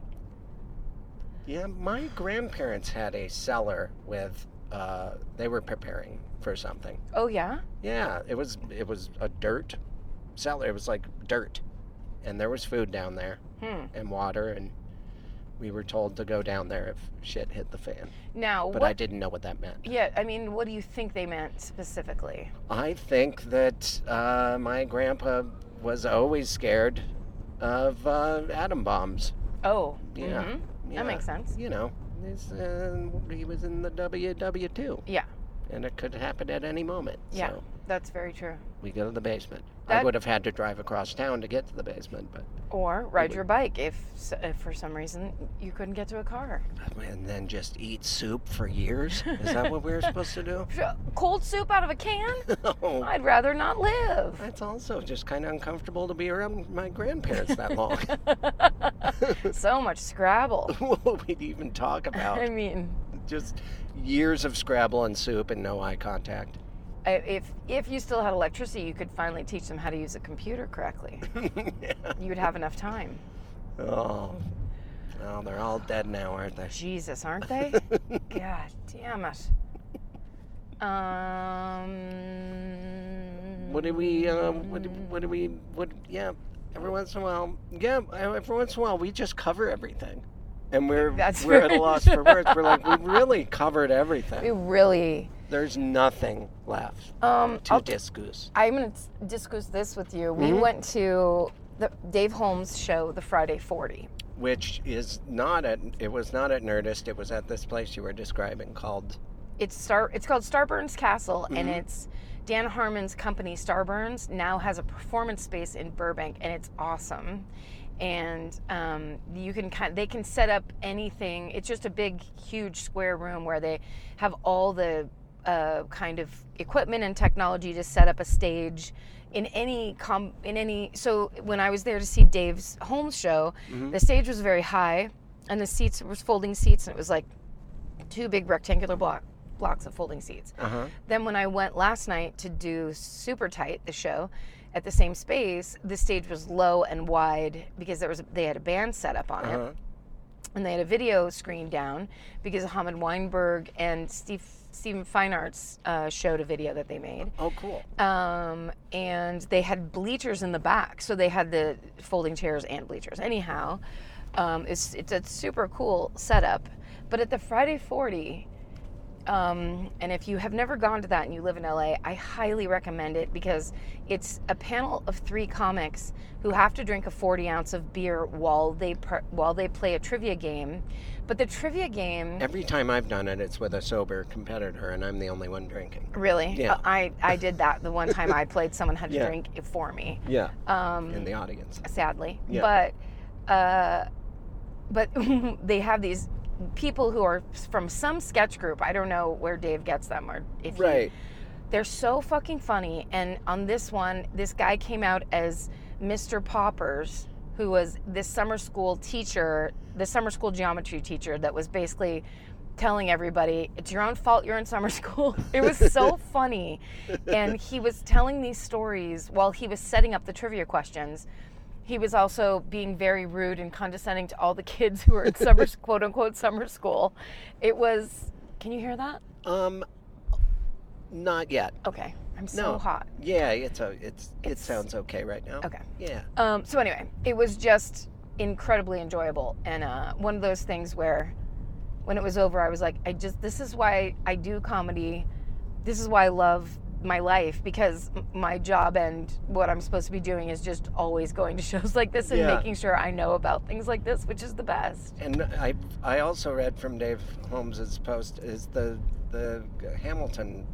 Yeah, my grandparents had a cellar with. They were preparing for something. Oh yeah. Yeah, it was a dirt cellar. It was like dirt, and there was food down there and water, and we were told to go down there if shit hit the fan. Now But what? I didn't know what that meant. Yeah, I mean, what do you think they meant specifically? I think that my grandpa was always scared of atom bombs. Oh. Yeah. mhm. Yeah. That makes sense. You know, he was in the WW2. Yeah. And it could happen at any moment. Yeah. So That's very true. we go to the basement. I That- would have had to drive across town to get to the basement, but Or ride would- your bike if for some reason you couldn't get to a car. and then just eat soup for years. Is that what we were supposed to do? Cold soup out of a can? No. I'd rather not live. That's also just kind of uncomfortable to be around my grandparents that long. So much Scrabble. What would we even talk about? I mean, Just years of Scrabble and soup and no eye contact. if you still had electricity, you could finally teach them how to use a computer correctly. Yeah. You would have enough time. Oh. Well, they're all dead now, aren't they? Jesus, aren't they? God damn it. What do we, yeah, every once in a while, we just cover everything. And we're That's at a very loss for words. We're like, we really covered We everything. really. There's nothing left to I'll discuss. I'm going to discuss this with you. We Mhm. went to the Dave Holmes show, the Friday 40. Which is it was not at Nerdist, it was at this place you were describing called, It's called Starburns Castle, and Mhm. it's Dan Harmon's company Starburns now has a performance space in Burbank, and it's awesome. And they can set up anything. It's just a big, huge square room where they have all the kind of equipment and technology to set up a stage in any. So when I was there to see Dave's Holmes show, the stage was very high, and the seats was folding seats, and it was like two big rectangular blocks of folding seats. Then when I went last night to do Super Tight, the show, at the same space, the stage was low and wide because they had a band set up on it, and they had a video screen down because Ahmed Weinberg and Stephen Feinartz showed a video that they made. oh, cool. And they had bleachers in the back, so they had the folding chairs and bleachers. Anyhow, It's a super cool setup. But at the Friday 40, and if you have never gone to that and you live in LA, I highly recommend it because it's a panel of 3 comics who have to drink a 40 ounce of beer while they play a trivia game. But the trivia game... Every time I've done it, it's with a sober competitor, and I'm the only one drinking. Really? Yeah. I did that the one time I played. Someone had to Yeah. drink it for me. Yeah. In the audience. Sadly. Yeah. But they have these people who are from some sketch group. I don't know where Dave gets them or if Right. they're so fucking funny. And on this one, this guy came out as Mr. Poppers, who was this summer school teacher, the summer school geometry teacher that was basically telling everybody, it's your own fault you're in summer school. It was so funny. And he was telling these stories while he was setting up the trivia questions. He was also being very rude and condescending to all the kids who were at summer, quote unquote, summer school. It was, can you hear that? Not yet. Okay. I'm so hot. Yeah, it sounds okay right now. Okay. Yeah. So anyway, it was just incredibly enjoyable. And one of those things where when it was over, I was like, this is why I do comedy. This is why I love my life, because my job and what I'm supposed to be doing is just always going to shows like this and Yeah. making sure I know about things like this, which is the best. And I also read from Dave Holmes's post is the Hamilton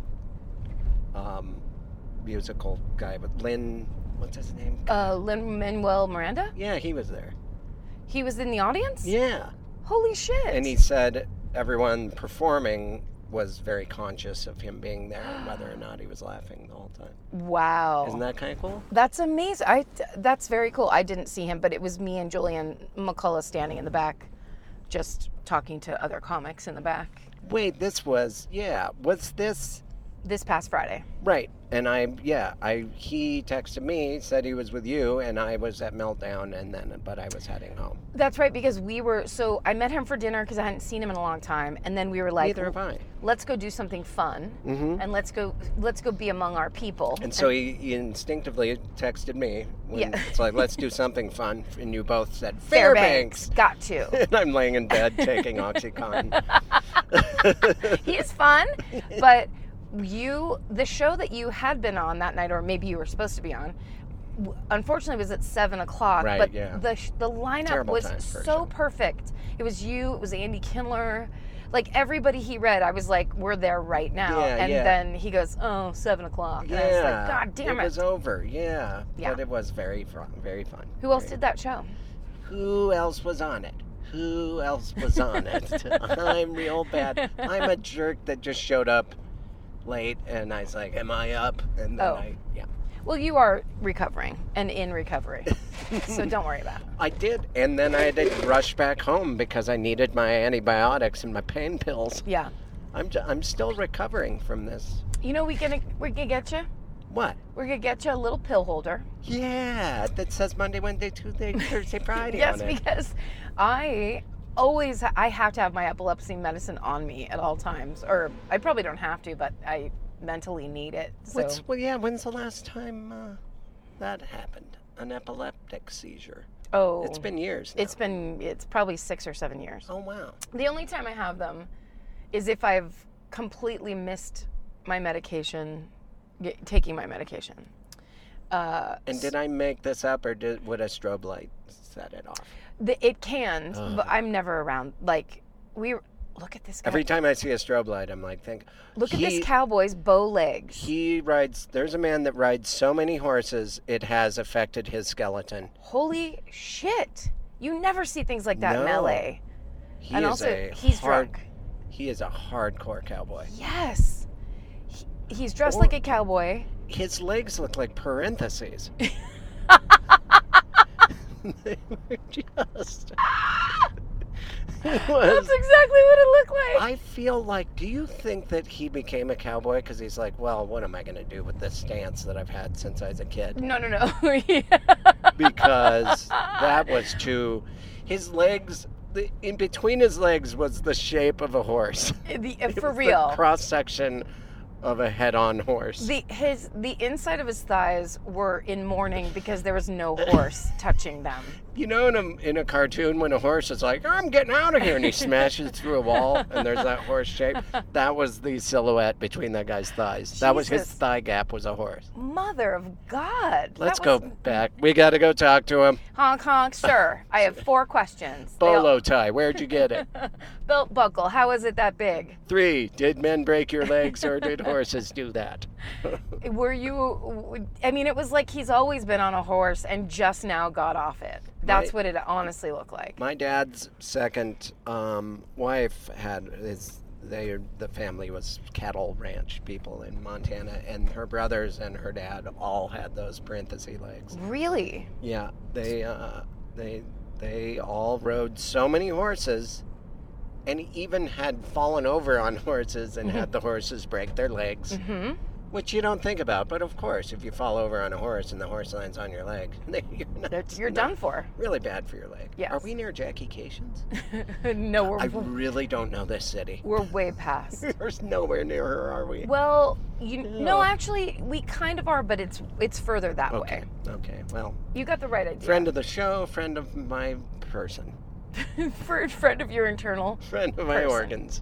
musical guy with Lin, what's his name? Lin-Manuel Miranda? Yeah, he was there. He was in the audience? Yeah. Holy shit. And he said everyone performing was very conscious of him being there and whether or not he was laughing the whole time. Wow. Isn't that kind of cool? That's amazing. That's very cool. I didn't see him, but it was me and Julian McCullough standing in the back, just talking to other comics in the back. Wait, was this? This past Friday. Right. And he texted me, said he was with you, and I was at Meltdown, but I was heading home. That's right, because so I met him for dinner because I hadn't seen him in a long time, and then we were like, Neither have I. let's go do something fun, and let's go be among our people. And so he instinctively texted me when it's like, let's do something fun, and you both said, Fairbanks. Got to. And I'm laying in bed taking Oxycontin. He is fun, but the show that you had been on that night, or maybe you were supposed to be on, unfortunately was at 7:00. Right, but yeah. the lineup Terrible was time for a so show. perfect. It was you, it was Andy Kindler, like everybody he read, I was like, we're there right now. Yeah, and yeah. then he goes, 7:00. And I was like, God damn it. It was over, yeah. Yeah. But it was very fun, very fun. Who else did that show? Who else was on it? I'm real bad. I'm a jerk that just showed up late, and I was like, am I up? And then Well, you are recovering and in recovery, so don't worry about it. I did, and then I had to rush back home because I needed my antibiotics and my pain pills. Yeah. I'm still recovering from this. You know, we're gonna get you. What? We're gonna get you a little pill holder. Yeah, that says Monday, Wednesday, Tuesday, Thursday, Friday Yes, on it. because I have to have my epilepsy medicine on me at all times, or I probably don't have to, but I mentally need it. So. When's the last time that happened? An epileptic seizure. Oh, It's been years now. It's probably 6 or 7 years. Oh, wow. The only time I have them is if I've completely missed my medication, taking my medication. And did I make this up, or would a strobe light set it off? It can, but I'm never around. Like, look at this guy. Every time I see a strobe light, I'm like, Look at this cowboy's bow legs. There's a man that rides so many horses, it has affected his skeleton. Holy shit. You never see things like that in No. LA. He's drunk. He is a hardcore cowboy. Yes. He's dressed like a cowboy. His legs look like parentheses. They were just... That's exactly what it looked like. I feel like, do you think that he became a cowboy because he's like, well, what am I going to do with this stance that I've had since I was a kid? No. Because that was too... His legs, in between his legs was the shape of a horse. For real. The cross-section of a head-on horse. The inside of his thighs were in mourning because there was no horse touching them. You know, in a cartoon, when a horse is like, I'm getting out of here, and he smashes through a wall, and there's that horse shape, that was the silhouette between that guy's thighs. That was his Jesus. thigh gap was a horse. Mother of God. Let's go back. We got to go talk to him. Honk, honk, sir. I have 4 questions. Bolo tie, where'd you get it? Belt buckle. How is it that big? 3, did men break your legs or did horses do that? Were you... I mean, it was like he's always been on a horse and just now got off it. That's what it honestly looked like. My dad's second wife had the family was cattle ranch people in Montana, and her brothers and her dad all had those parenthesis legs. Really? Yeah, they all rode so many horses, and even had fallen over on horses and had the horses break their legs. Mm-hmm. Which you don't think about, but of course, if you fall over on a horse and the horse lands on your leg, You're done for. Really bad for your leg. Yes. Are we near Jackie Cation's? No, I really don't know this city. we're way past. There's nowhere near her, are we? Well, no, actually, we kind of are, but it's further that way. Okay. Well, You got the right idea. friend of the show, friend of my person, Friend of your internal. friend of my Person. organs.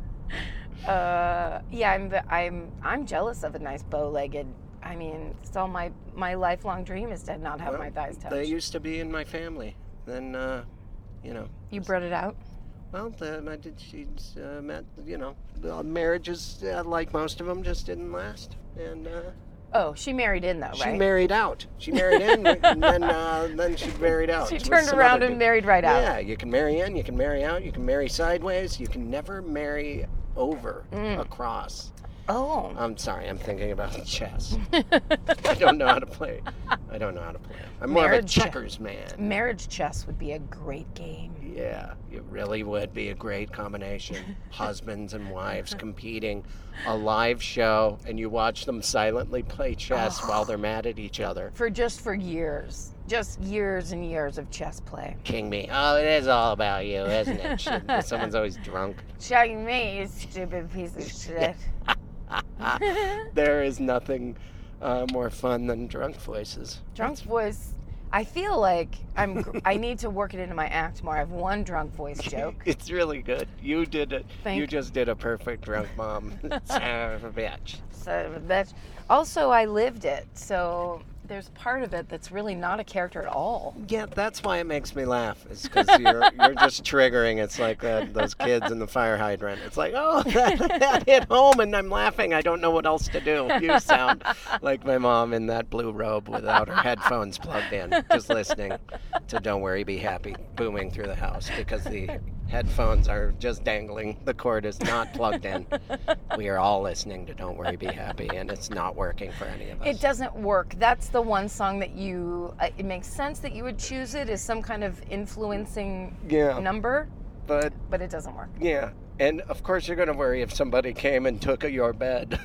Yeah, I'm jealous of a nice bow-legged. I mean, it's all my lifelong dream is to not have my thighs touched. They used to be in my family. Then, You bred it out? Well, she's met, marriages, like most of them, just didn't last. And Oh, she married in though, she right? married out. She married in, and then she married out. She with turned some around other and dude. married right out. Yeah, you can marry in, you can marry out, you can marry sideways, you can never marry over, across. Oh. I'm sorry, I'm thinking about chess. I don't know how to play. I'm more of a Marriage chess. checkers man. Marriage chess would be a great game. Yeah, it really would be a great combination. Husbands and wives competing, a live show, and you watch them silently play chess while they're mad at each other. For years. Just years and years of chess play. King me. Oh, it is all about you, isn't it? Someone's always drunk. Shouting me, you stupid piece of shit. There is nothing more fun than drunk voices. Drunk voice. I feel like I need to work it into my act more. I have one drunk voice joke. It's really good. You did it. Thank You just did a perfect drunk mom. Son of a bitch. Son of a bitch. Also, I lived it, so there's part of it that's really not a character at all. Yeah, that's why it makes me laugh. It's because you're just triggering. It's like those kids in the fire hydrant. It's like, oh, that hit home, and I'm laughing. I don't know what else to do. You sound like my mom in that blue robe without her headphones plugged in, just listening to "Don't Worry, Be Happy" booming through the house because the headphones are just dangling. The cord is not plugged in. We are all listening to "Don't Worry, Be Happy," and it's not working for any of us. It doesn't work. That's the one song that it makes sense that you would choose it as some kind of influencing number, but it doesn't work. Yeah, and of course you're going to worry if somebody came and took your bed.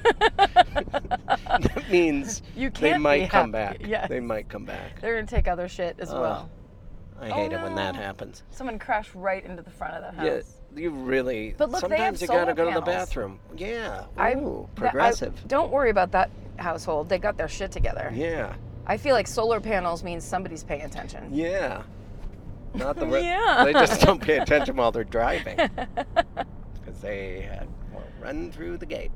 That means You they can't might be come happy. back. Yes. They might come back. They're going to take other shit as well. I hate it no. when that happens. Someone crashed right into the front of the house. Yeah, you really. But look, they have sometimes you gotta solar go to the panels. bathroom. Yeah. I- Ooh, I- progressive. don't worry about that household. They got their shit together. Yeah. I feel like solar panels means somebody's paying attention. Yeah. Not the. Yeah. They just don't pay attention while they're driving. Because they run through the gate.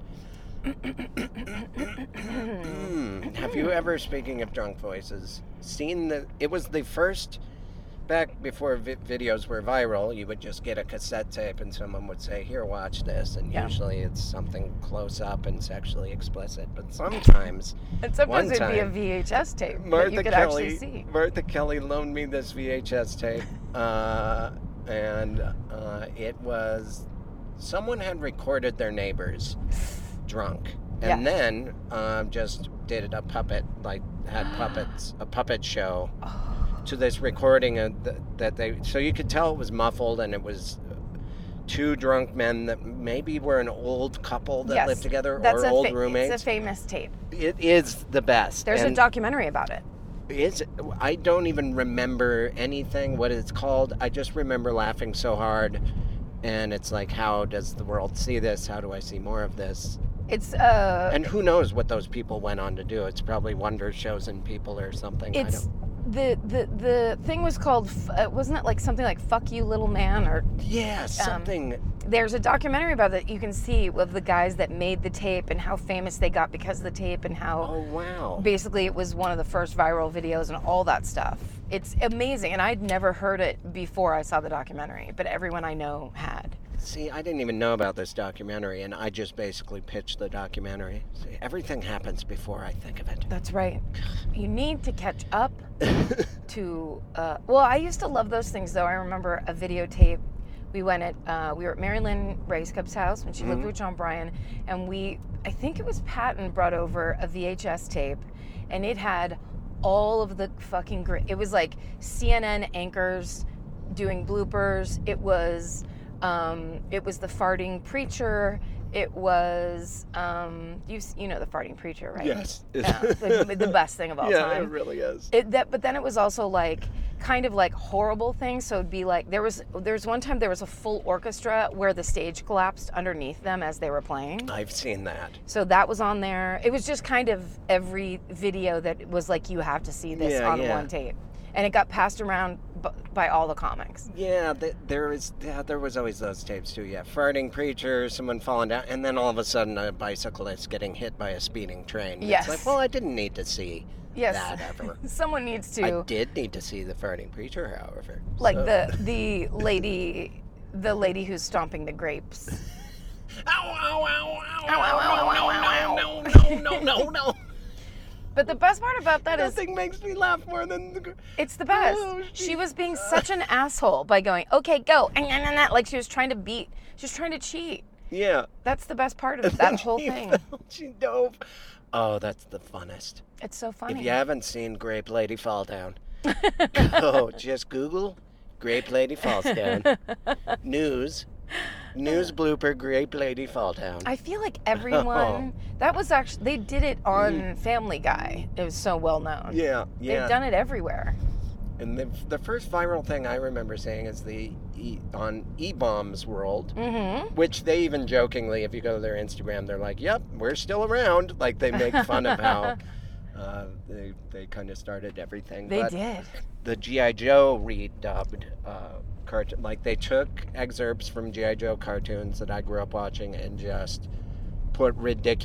Have you ever, speaking of drunk voices, seen it was the first, back before videos were viral, you would just get a cassette tape and someone would say, here, watch this, and usually it's something close up and sexually explicit, but sometimes And sometimes one it'd time, be a VHS tape that you could actually see. Martha Kelly loaned me this VHS tape, and it was, someone had recorded their neighbors drunk, and then just did a puppet, like had puppets, a puppet show to this recording that they, so you could tell it was muffled, and it was two drunk men that maybe were an old couple that lived together, or old roommates. It's a famous tape. It is the best. There's a documentary about it. I don't even remember anything, what it's called. I just remember laughing so hard, and it's like, how does the world see this? How do I see more of this? It's And who knows what those people went on to do? It's probably wonder shows in people or something. it's the thing was called wasn't it like something like "Fuck You, Little Man" or Yeah, something. there's a documentary about that you can see of the guys that made the tape and how famous they got because of the tape and how Oh wow. basically it was one of the first viral videos and all that stuff. It's amazing, and I'd never heard it before I saw the documentary, but everyone I know had. See, I didn't even know about this documentary, and I just basically pitched the documentary. See, everything happens before I think of it. That's right. You need to catch up to well, I used to love those things though. I remember a videotape. We were at Mary Lynn Racecup's house when she lived with John Bryan, and I think it was Patton brought over a VHS tape, and it had all of the fucking great. It was like CNN anchors doing bloopers. It was the farting preacher. It was you know the farting preacher, right? Yes. The best thing of all Yeah, time. it really is. But then it was also like kind of like horrible things. So it'd be like there was one time there was a full orchestra where the stage collapsed underneath them as they were playing. I've seen that. So that was on there. It was just kind of every video that was like you have to see this on one tape, and it got passed around by all the comics. Yeah, there was always those tapes too. Yeah, farting preacher, someone falling down, and then all of a sudden a bicyclist getting hit by a speeding train. Yes. It's like, well, I didn't need to see that ever. Someone needs to. I did need to see the farting preacher, however. Like the lady who's stomping the grapes. Ow, ow, ow, ow, ow, no. But the best part about that is Nothing makes me laugh more than it's the best. Oh, She was being such an asshole by going, okay, go. Like she was trying to cheat. Yeah. That's the best part of that whole thing. She dove. Oh, that's the funnest. It's so funny. If you haven't seen Grape Lady Fall Down, just Google Grape Lady Falls Down. News blooper, Grape Lady Fall Down. I feel like everyone, that was actually, they did it on Family Guy. It was so well known. Yeah. They've done it everywhere. And the first viral thing I remember seeing is on E-Bombs World, which they even jokingly, if you go to their Instagram, they're like, yep, we're still around. Like, they make fun of how they kind of started everything. They but did. The G.I. Joe redubbed cartoon, like they took excerpts from G.I. Joe cartoons that I grew up watching and just put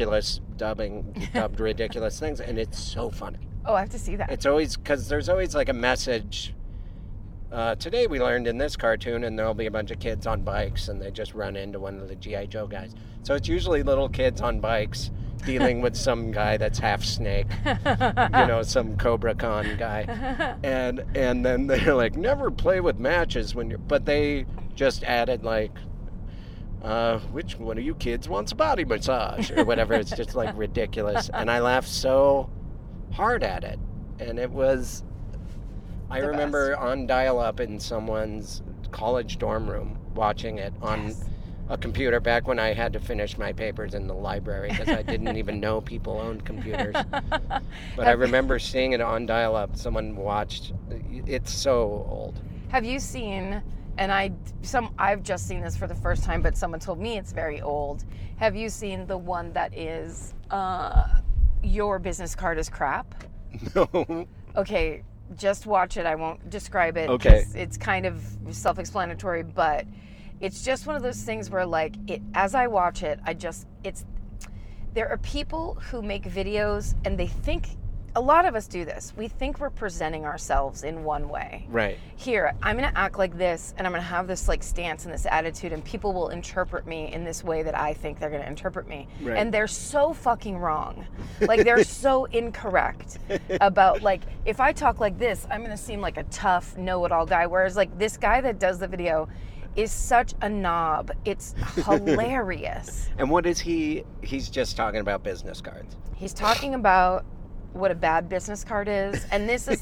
dubbed ridiculous things, and it's so funny. Oh, I have to see that. It's always, because there's always like a message. Today we learned in this cartoon, and there'll be a bunch of kids on bikes, and they just run into one of the G.I. Joe guys. So it's usually little kids on bikes dealing with some guy that's half snake, some Cobra Khan guy. And then they're like, never play with matches but they just added like, which one of you kids wants a body massage or whatever. It's just like ridiculous. And I laughed so hard at it. And it was, I remember on dial-up in someone's college dorm room watching it on a computer back when I had to finish my papers in the library because I didn't even know people owned computers. But I remember seeing it on dial-up. Someone watched. It's so old. Have you seen, and I've just seen this for the first time, but someone told me it's very old. Have you seen the one that is your business card is crap? No. Okay, just watch it. I won't describe it. Okay. It's kind of self-explanatory, but it's just one of those things where as I watch it, there are people who make videos and they think, a lot of us do this. We think we're presenting ourselves in one way. Right. Here, I'm going to act like this, and I'm going to have this stance and this attitude, and people will interpret me in this way that I think they're going to interpret me. Right. And they're so fucking wrong. They're so incorrect about, if I talk like this, I'm going to seem like a tough, know-it-all guy, whereas, this guy that does the video is such a knob. It's hilarious. And what is he? He's just talking about business cards. He's talking about what a bad business card is, and this is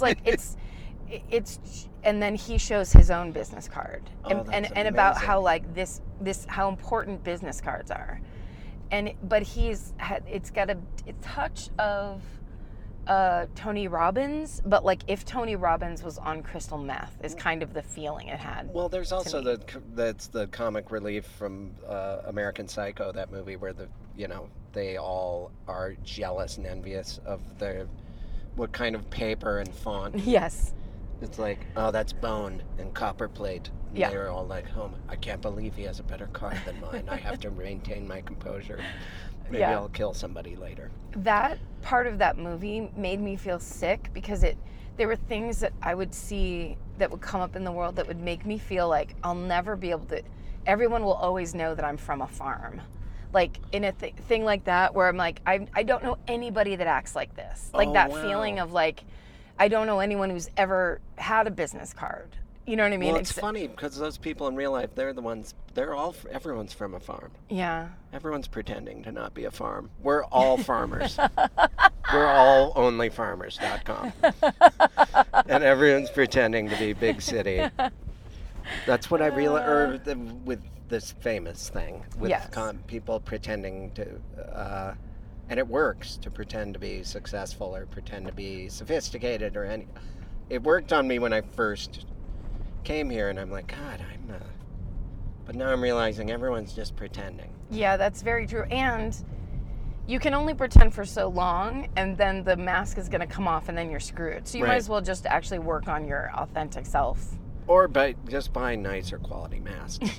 and then he shows his own business card and about how how important business cards are, but it's got a touch of Tony Robbins, but if Tony Robbins was on crystal meth is kind of the feeling it had. Well, there's also that's the comic relief from American Psycho, that movie where they all are jealous and envious of what kind of paper and font. Yes. It's like, oh, that's bone and copperplate. And Yeah. they're all like, oh, I can't believe he has a better car than mine. I have to maintain my composure. Maybe Yeah. I'll kill somebody later. That part of that movie made me feel sick because there were things that I would see that would come up in the world that would make me feel like I'll never be able to, everyone will always know that I'm from a farm. Like in a thing like that where I'm like, I don't know anybody that acts like this. Like Oh, that wow. feeling of like, I don't know anyone who's ever had a business card. You know what I mean? Well, it's funny because those people in real life, everyone's from a farm. Yeah. Everyone's pretending to not be a farm. We're all farmers. We're all onlyfarmers.com. And everyone's pretending to be big city. That's what I realized with this famous thing. With Yes. people pretending to, and it works to pretend to be successful or pretend to be sophisticated or any. It worked on me when I first came here, and I'm like, God, but now I'm realizing everyone's just pretending. Yeah, that's very true. And you can only pretend for so long, and then the mask is going to come off, and then you're screwed. So you might Right. as well just actually work on your authentic self. Or just buy nicer quality masks.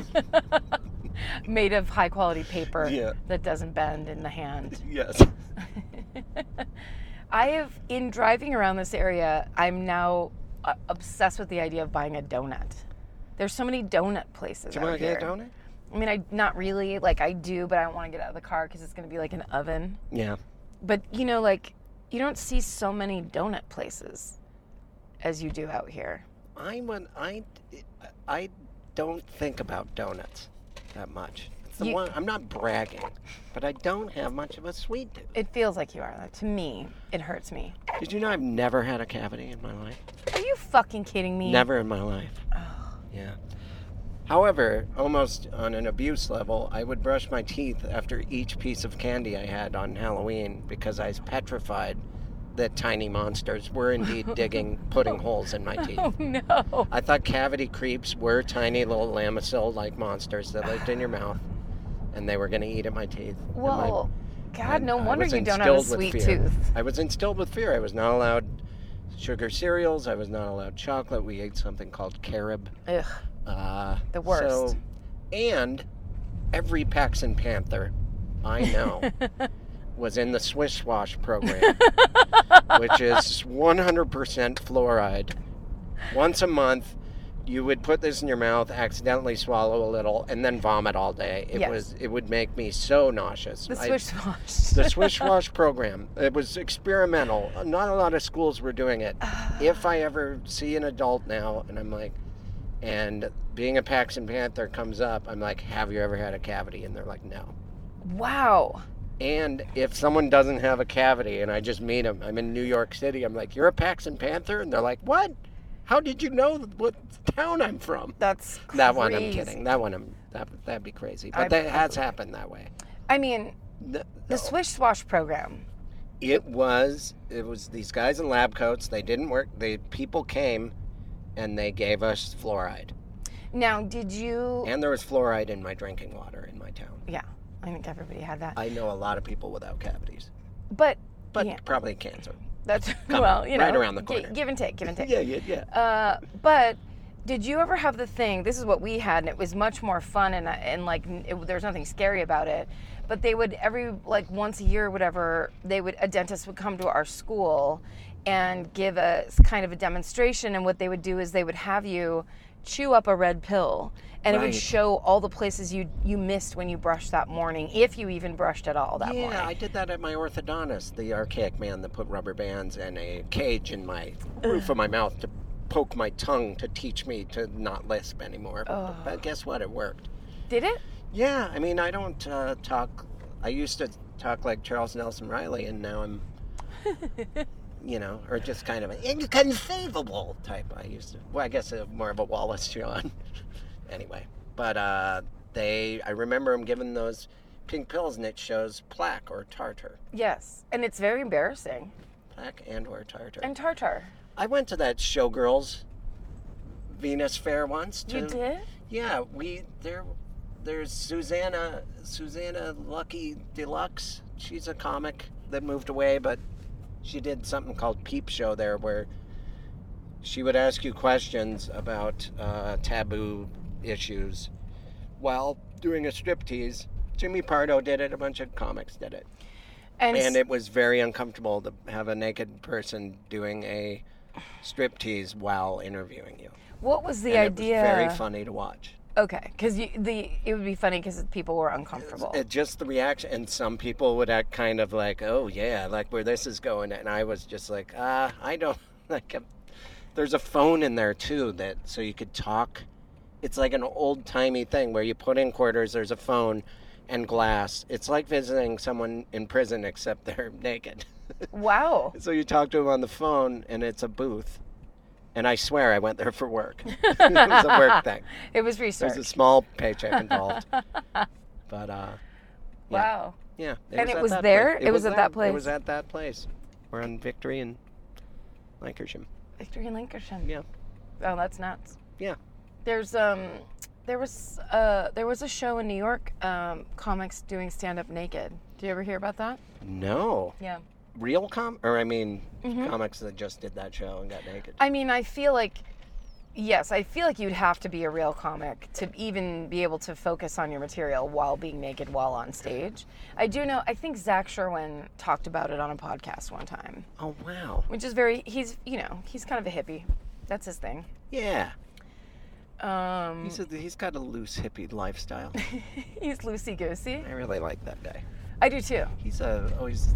Made of high quality paper Yeah. that doesn't bend in the hand. Yes. In driving around this area, I'm now obsessed with the idea of buying a donut. There's so many donut places Do you out want to here. get a donut? I mean, not really. Like, I do, but I don't want to get out of the car because it's going to be like an oven. Yeah. But, like, you don't see so many donut places as you do out here. I don't think about donuts that much. It's the one I'm not bragging, but I don't have much of a sweet tooth. It feels like you are. Like, to me, it hurts me. Did you know I've never had a cavity in my life? Are you fucking kidding me? Never in my life. Yeah. However, almost on an abuse level, I would brush my teeth after each piece of candy I had on Halloween because I was petrified that tiny monsters were indeed putting holes in my teeth. Oh, no. I thought cavity creeps were tiny little Lamisil-like monsters that lived in your mouth, and they were going to eat at my teeth. And Well, God, no I wonder was you don't have a instilled with sweet fear. tooth. I was instilled with fear. I was not allowed sugar cereals. I was not allowed chocolate. We ate something called carob. Ugh. The worst. And every Paxton Panther I know was in the Swish Swash program, which is 100% fluoride. Once a month, you would put this in your mouth, accidentally swallow a little, and then vomit all day. It would make me so nauseous. The Swish Swash. The Swish Swash program. It was experimental. Not a lot of schools were doing it. If I ever see an adult now, and I'm like, and being a Paxton Panther comes up, I'm like, have you ever had a cavity? And they're like, no. Wow. And if someone doesn't have a cavity and I just meet them, I'm in New York City, I'm like, you're a Paxton Panther? And they're like, what? How did you know what town I'm from? That's crazy. That one I'm kidding. That one that'd be crazy. But that has happened that way. I mean, No. the Swish Swash program. It was these guys in lab coats. They didn't work. People came and they gave us fluoride. Now, did you... And there was fluoride in my drinking water in my town. Yeah, I think everybody had that. I know a lot of people without cavities. But But probably cancer. that's, Come well, on, you know. right around the corner. Give and take, give and take. Yeah. But did you ever have the thing, this is what we had, and it was much more fun, and like, there's nothing scary about it, but they would, once a year or whatever, a dentist would come to our school and give us kind of a demonstration, and what they would do is they would have you chew up a red pill, and it would Right. show all the places you missed when you brushed that morning, if you even brushed at all that morning. Yeah, I did that at my orthodontist, the archaic man that put rubber bands and a cage in my roof of my mouth to poke my tongue to teach me to not lisp anymore. But guess what? It worked. Did it? Yeah, I mean, I don't talk. I used to talk like Charles Nelson Riley, and now I'm, or just kind of an inconceivable type. I guess more of a Wallace Shawn. Anyway, but I remember him giving those pink pills, and it shows plaque or tartar. Yes, and it's very embarrassing. Plaque and or tartar. And tartar. I went to that Showgirls Venus Fair once. You did? Yeah, there's Susanna Lucky Deluxe. She's a comic that moved away, but she did something called Peep Show there, where she would ask you questions about taboo issues while doing a striptease. Jimmy Pardo did it. A bunch of comics did it. And it was very uncomfortable to have a naked person doing a striptease while interviewing you. What was the and idea? It was very funny to watch. Okay, because it would be funny because people were uncomfortable. Just the reaction, and some people would act kind of like, oh yeah, like where this is going, and I was just like, I don't like. There's a phone in there too, so you could talk. It's like an old timey thing where you put in quarters. There's a phone and glass. It's like visiting someone in prison, except they're naked. Wow. So you talk to them on the phone, and it's a booth. And I swear I went there for work. It was a work thing. It was research. There's a small paycheck involved. But, yeah. Wow. Yeah. And it was there? It was at that place? It was at that place. We're on Victory in Lancashire. Victory in Lancashire. Yeah. Oh, that's nuts. Yeah. There was a show in New York, comics doing stand-up naked. Did you ever hear about that? No. Yeah. Real comics that just did that show and got naked. I mean, I feel like you'd have to be a real comic to even be able to focus on your material while being naked while on stage. I think Zach Sherwin talked about it on a podcast one time. Oh, wow. Which is he's kind of a hippie. That's his thing. Yeah. He's got a loose hippie lifestyle. He's loosey-goosey. I really like that guy. I do too. He's always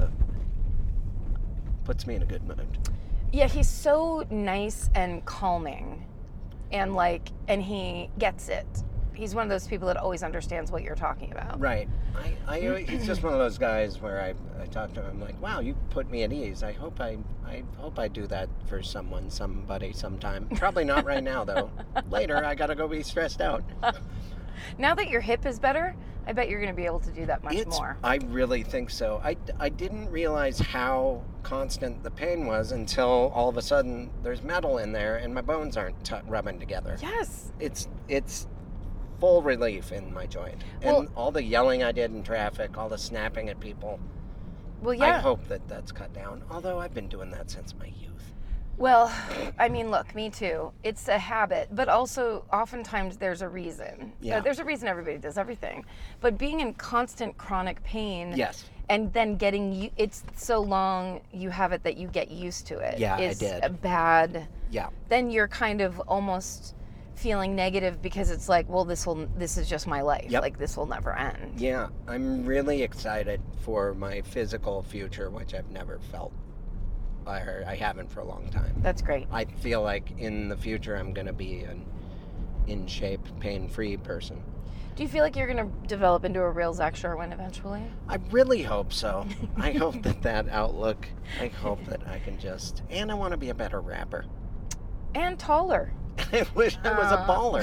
puts me in a good mood. Yeah, he's so nice and calming, and he gets it. He's one of those people that always understands what you're talking about. Right. He's just one of those guys where I talk to him, I'm like, wow, you put me at ease. I hope I do that for somebody sometime. Probably not right now though. Later, I gotta go be stressed out. Now that your hip is better, I bet you're going to be able to do that much more. I really think so. I didn't realize how constant the pain was until all of a sudden there's metal in there and my bones aren't rubbing together. Yes. It's full relief in my joint. And all the yelling I did in traffic, all the snapping at people. Well, yeah. I hope that's cut down. Although I've been doing that since my youth. Well, I mean, look, me too. It's a habit, but also oftentimes there's a reason. Yeah. There's a reason everybody does everything. But being in constant chronic pain, yes, and then it's so long you have it that you get used to it. Yeah, is I did. A bad. Yeah. Then you're kind of almost feeling negative because it's like, well, this is just my life. Yep. Like this will never end. Yeah, I'm really excited for my physical future, which I've never felt. I haven't for a long time. That's great. I feel like in the future I'm going to be an in-shape, pain-free person. Do you feel like you're going to develop into a real Zach Sherwin eventually? I really hope so. I hope that outlook, I hope that I can and I want to be a better rapper. And taller. I wish I was a baller.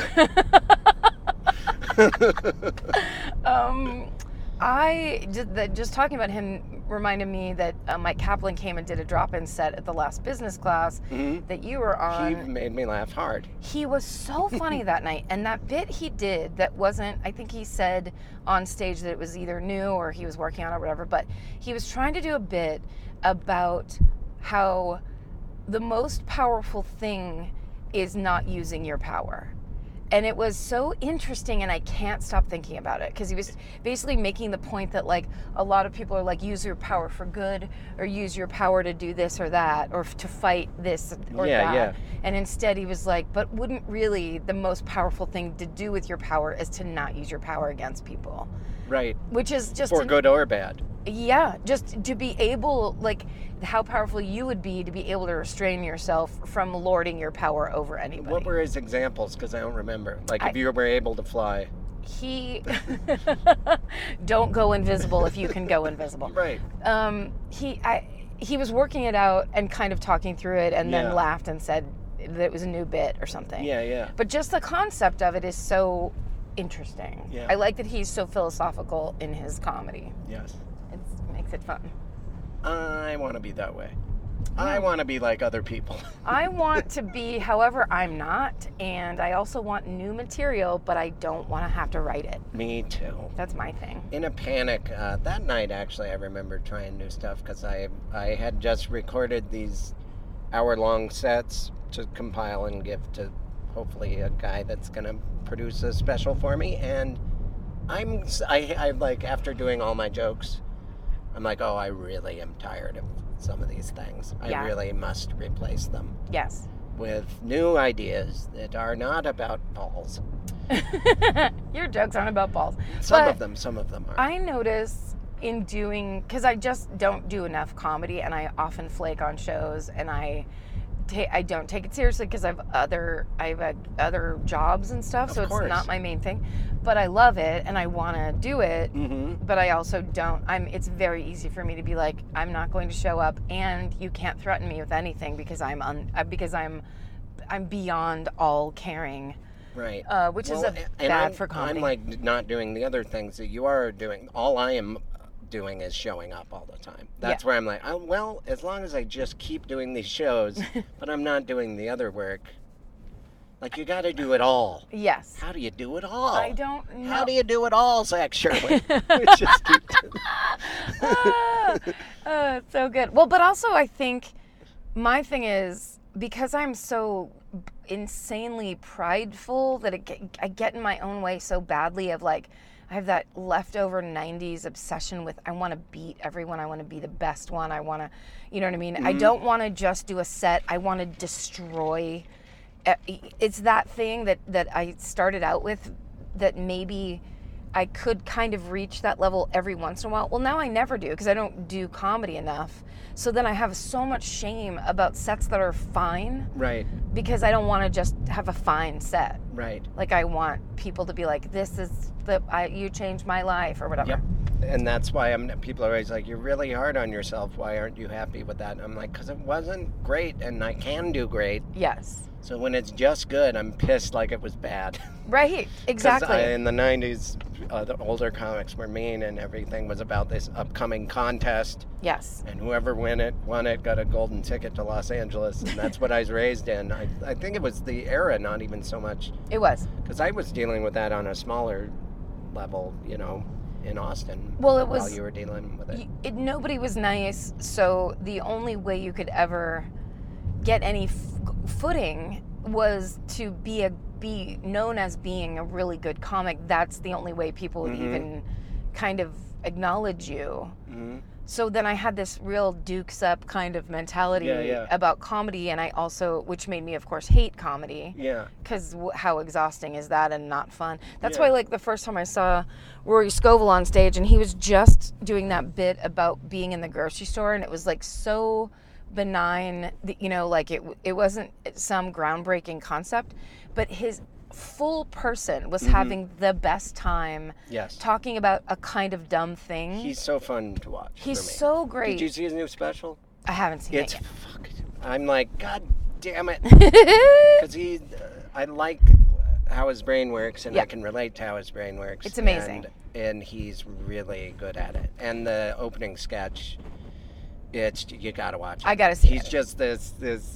Just talking about him reminded me that Mike Kaplan came and did a drop-in set at the last business class that you were on. He made me laugh hard. He was so funny that night, and that bit he did that wasn't, I think he said on stage that it was either new or he was working on it or whatever, but he was trying to do a bit about how the most powerful thing is not using your power. And it was so interesting, and I can't stop thinking about it, because he was basically making the point that, like, a lot of people are like, use your power for good, or use your power to do this or that, or to fight this or that. Yeah. And instead he was like, but wouldn't really the most powerful thing to do with your power is to not use your power against people. Right. Which is just... For good or bad. Yeah, just to be able, like, how powerful you would be to be able to restrain yourself from lording your power over anybody. What were his examples? Because I don't remember. Like, if you were able to fly. Don't go invisible if you can go invisible. Right. He was working it out and kind of talking through it, and then laughed and said that it was a new bit or something. Yeah. But just the concept of it is so interesting. Yeah. I like that he's so philosophical in his comedy. Yes. It makes it fun. I want to be that way. I want to be like other people. I want to be, however, I'm not, and I also want new material, but I don't want to have to write it. Me too. That's my thing. In a panic, that night actually I remember trying new stuff because I had just recorded these hour-long sets to compile and give to hopefully a guy that's going to produce a special for me, and I like, after doing all my jokes, I'm like, oh, I really am tired of some of these things. Yeah. I really must replace them Yes. with new ideas that are not about balls. Your jokes aren't about balls. Some But of them are. I notice in doing, because I just don't do enough comedy, and I often flake on shows, and I don't take it seriously because I've had other jobs and stuff, so Of course. it's not my main thing. But I love it and I want to do it. Mm-hmm. But I also don't. It's very easy for me to be like, I'm not going to show up, and you can't threaten me with anything because I'm beyond all caring. Right. Which Well, is and bad for comedy. I'm like not doing the other things that you are doing. All I am doing is showing up all the time. That's where I'm like, oh, well, as long as I just keep doing these shows, but I'm not doing the other work. Like, you got to do it all. Yes. How do you do it all? I don't know. How do you do it all, Zach Sherwin? Just keep It's so good. Well, but also I think my thing is, because I'm so insanely prideful that I get in my own way so badly of like, I have that leftover 90s obsession with, I want to beat everyone. I want to be the best one. I want to, you know what I mean? I don't want to just do a set. I want to destroy. It's that thing that I started out with, that maybe I could kind of reach that level every once in a while. Well, now I never do because I don't do comedy enough. So then I have so much shame about sets that are fine. Right. Because I don't want to just have a fine set. Right. Like, I want people to be like, this is you changed my life or whatever. Yep. And that's why people are always like, you're really hard on yourself. Why aren't you happy with that? And I'm like, because it wasn't great, and I can do great. Yes. So when it's just good, I'm pissed like it was bad. Right. Exactly. In the 90s, the older comics were mean, and everything was about this upcoming contest. Yes. And whoever won it got a golden ticket to Los Angeles, and that's what I was raised in. I think it was the era, not even so much. It was. Because I was dealing with that on a smaller level, in Austin. Well, it was. While you were dealing with it. Nobody was nice, so the only way you could ever get any footing was to be known as being a really good comic. That's the only way people would even kind of acknowledge you. Mm-hmm. So then I had this real dukes up kind of mentality about comedy, and I also, which made me, of course, hate comedy. Yeah. Because how exhausting is that and not fun? That's why, like, the first time I saw Rory Scovel on stage, and he was just doing that bit about being in the grocery store, and it was, like, so benign, like it wasn't some groundbreaking concept, but his full person was having the best time talking about a kind of dumb thing. He's so fun to watch. He's so great. Did you see his new special? I haven't seen it yet. I'm like, God damn it. Because I like how his brain works, and I can relate to how his brain works. It's amazing. And he's really good at it. And the opening sketch, you gotta watch it. I gotta see it. He's just this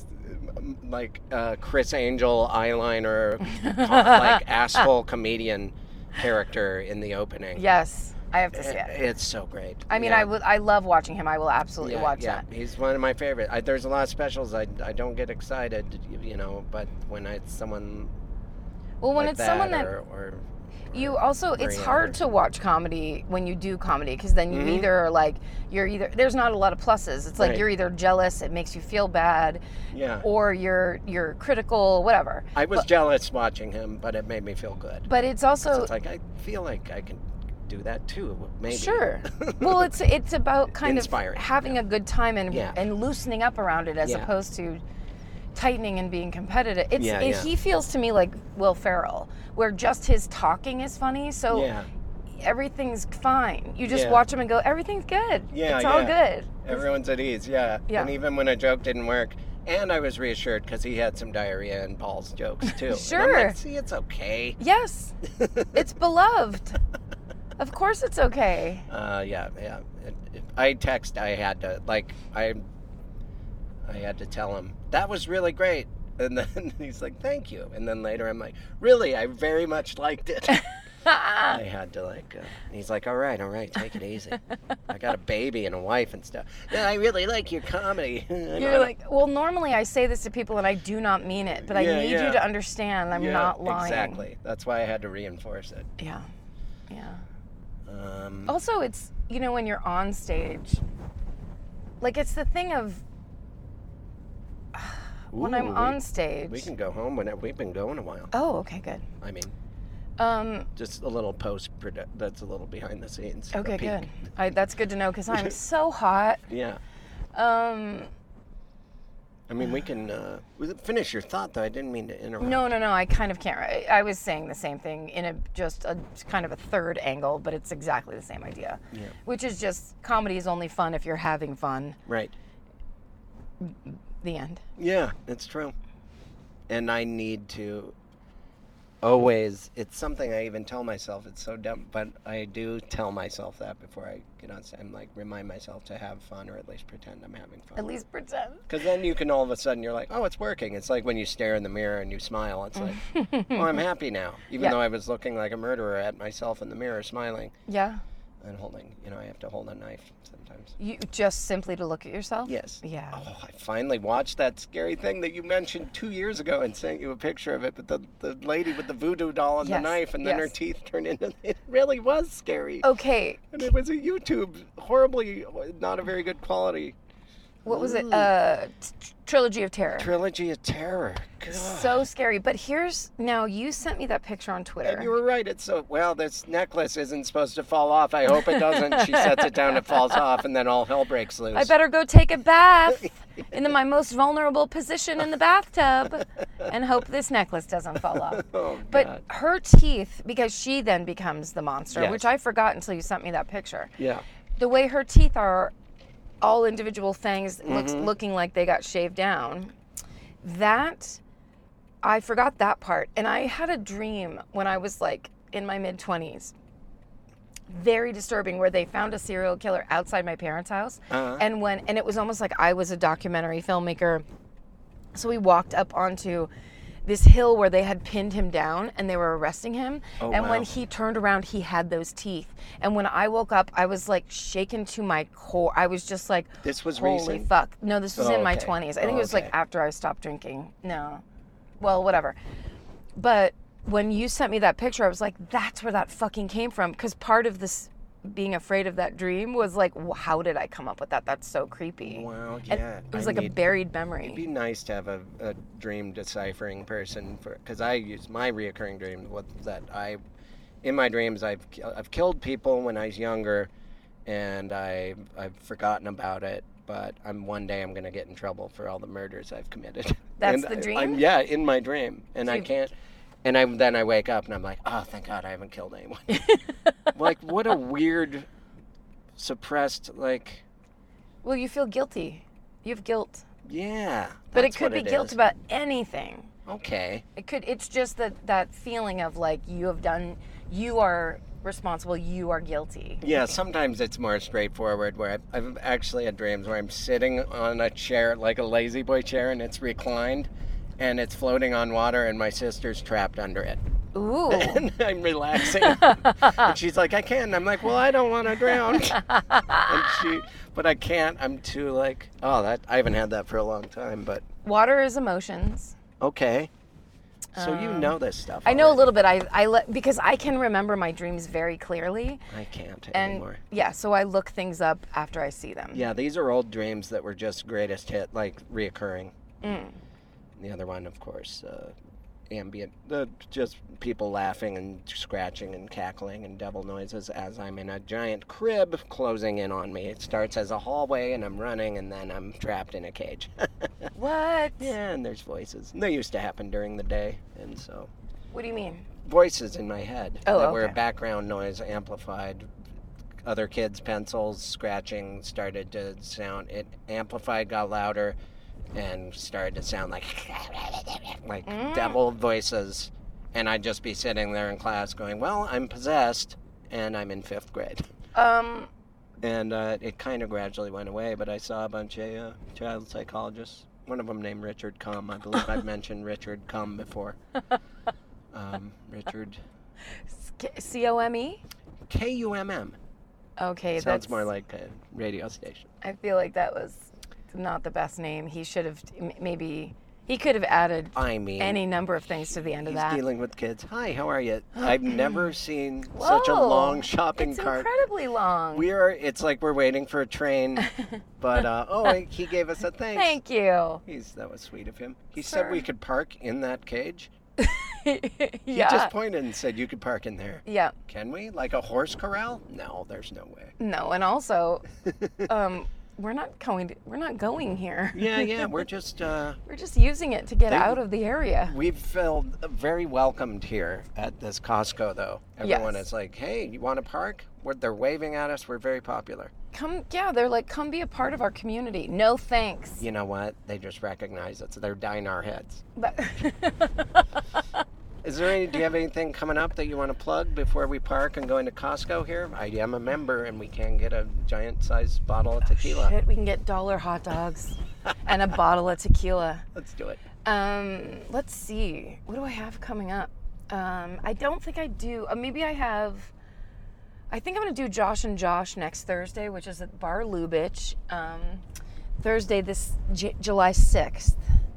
like Chris Angel eyeliner, like asshole comedian character in the opening. Yes, I have to see it. It's so great. I mean, I love watching him. I will absolutely watch that. He's one of my favorite. There's a lot of specials I don't get excited, but when it's someone. Well, when like it's that someone that. You also, it's hard to watch comedy when you do comedy, because then you either are like, there's not a lot of pluses. It's like you're either jealous, it makes you feel bad, or you're critical, whatever. I was jealous watching him, but it made me feel good. But it's also, it's like, I feel like I can do that too, maybe. Sure. Well, it's about kind Inspiring, of having a good time and loosening up around it, as opposed to tightening and being competitive. He feels to me like Will Ferrell, where just his talking is funny, so everything's fine. You just watch him and go, everything's good. It's all good. Everyone's at ease, And even when a joke didn't work, and I was reassured because he had some diarrhea and balls jokes too. Sure. And I'm like, see, it's okay. Yes. It's beloved. Of course it's okay. I had to, I had to tell him, that was really great. And then he's like, thank you. And then later I'm like, really, I very much liked it. I had to he's like, all right, take it easy. I got a baby and a wife and stuff. Yeah, I really like your comedy. You're like, well, normally I say this to people and I do not mean it, but I need you to understand I'm not lying. Exactly. That's why I had to reinforce it. Yeah. Also, it's, when you're on stage, it's the thing of, when I'm on stage. We can go home whenever. We've been going a while. Oh, okay, good. I mean, just a little that's a little behind the scenes. Okay, good. That's good to know because I'm so hot. Yeah. I mean, we can finish your thought, though. I didn't mean to interrupt. No. I kind of can't. I was saying the same thing in a kind of a third angle, but it's exactly the same idea. Yeah. Which is just comedy is only fun if you're having fun. Right. The end. Yeah, it's true. And I need to always, it's something I even tell myself, it's so dumb, but I do tell myself that before I get on stage. I'm remind myself to have fun, or at least pretend I'm having fun. At least pretend. Because then you can all of a sudden, you're like, oh, it's working. It's like when you stare in the mirror and you smile. It's like, oh, I'm happy now. Even though I was looking like a murderer at myself in the mirror, smiling. Yeah. And holding, I have to hold a knife sometimes. You just simply to look at yourself? Yes. Yeah. Oh, I finally watched that scary thing that you mentioned 2 years ago and sent you a picture of it, but the lady with the voodoo doll and the knife, and then her teeth turned into, it really was scary. Okay. And it was a YouTube, horribly, not a very good quality. What was it? Trilogy of Terror. Trilogy of Terror. God. So scary. But now you sent me that picture on Twitter. And you were right. It's this necklace isn't supposed to fall off. I hope it doesn't. She sets it down, it falls off, and then all hell breaks loose. I better go take a bath in my most vulnerable position in the bathtub and hope this necklace doesn't fall off. Oh, but God. her teeth, because she then becomes the monster, which I forgot until you sent me that picture. Yeah. The way her teeth are all individual fangs looking like they got shaved down. I forgot that part. And I had a dream when I was in my mid-20s. Very disturbing, where they found a serial killer outside my parents' house. And it was almost like I was a documentary filmmaker. So we walked up onto this hill where they had pinned him down and they were arresting him. When he turned around, he had those teeth. And when I woke up, I was shaken to my core. I was just like, this was holy recent? fuck. No, this was in my 20s. I think it was after I stopped drinking. No. Well, whatever. But when you sent me that picture, I was like, that's where that fucking came from. Because part of this being afraid of that dream was how did I come up with that? That's so creepy. Well, yeah. And it was a buried memory. It'd be nice to have a dream deciphering person, because I use my reoccurring dream in my dreams I've killed people when I was younger, and I've forgotten about it. But one day I'm gonna get in trouble for all the murders I've committed. That's the dream? In my dream, and I can't. And then I wake up and I'm like, oh, thank God I haven't killed anyone. What a weird, suppressed, Well, you feel guilty. You have guilt. Yeah. But it could be guilt about anything. Okay. It's just that feeling of you are responsible, you are guilty. Yeah, sometimes it's more straightforward, where I've actually had dreams where I'm sitting on a chair, like a lazy boy chair, and it's reclined. And it's floating on water, and my sister's trapped under it. Ooh. And I'm relaxing. And she's like, I can't. And I'm like, well, I don't want to drown. But I can't. I'm too I haven't had that for a long time, but. Water is emotions. Okay. So you know this stuff. I know a little bit. Because I can remember my dreams very clearly. I can't anymore. Yeah, so I look things up after I see them. Yeah, these are old dreams that were just greatest hit, reoccurring. The other one, of course, ambient, just people laughing and scratching and cackling and devil noises as I'm in a giant crib closing in on me. It starts as a hallway and I'm running, and then I'm trapped in a cage. What? Yeah, and there's voices. And they used to happen during the day, and so. What do you mean? Voices in my head that were background noise amplified. Other kids' pencils scratching started to sound. It amplified, got louder, and started to sound like devil voices. And I'd just be sitting there in class going, well, I'm possessed, and I'm in 5th grade. And it kind of gradually went away, but I saw a bunch of child psychologists. One of them named Richard Cum. I believe I've mentioned Richard Cum before. Richard... C-O-M-E? K-U-M-M. Okay, Sounds more like a radio station. I feel like that was not the best name. He should have maybe... He could have added any number of things to the end of that. He's dealing with kids. Hi, how are you? I've never seen such a long shopping cart. It's incredibly long. It's like we're waiting for a train, but he gave us a thanks. Thank you. That was sweet of him. He said we could park in that cage. Yeah. He just pointed and said you could park in there. Yeah. Can we? Like a horse corral? No, there's no way. No, and also, we're not going here. Yeah, we're just using it to get out of the area. We've felt very welcomed here at this Costco, though. Everyone is like, "Hey, you want to park?" They're waving at us. We're very popular. They're like, "Come be a part of our community." No thanks. You know what? They just recognize us. They're dyeing our heads. Do you have anything coming up that you want to plug before we park and go into Costco here? I am a member, and we can get a giant-sized bottle of tequila. Shit, we can get $1 hot dogs and a bottle of tequila. Let's do it. Let's see. What do I have coming up? I don't think I do. Maybe I have... I think I'm going to do Josh and Josh next Thursday, which is at Bar Lubitsch. Thursday, this July 6th.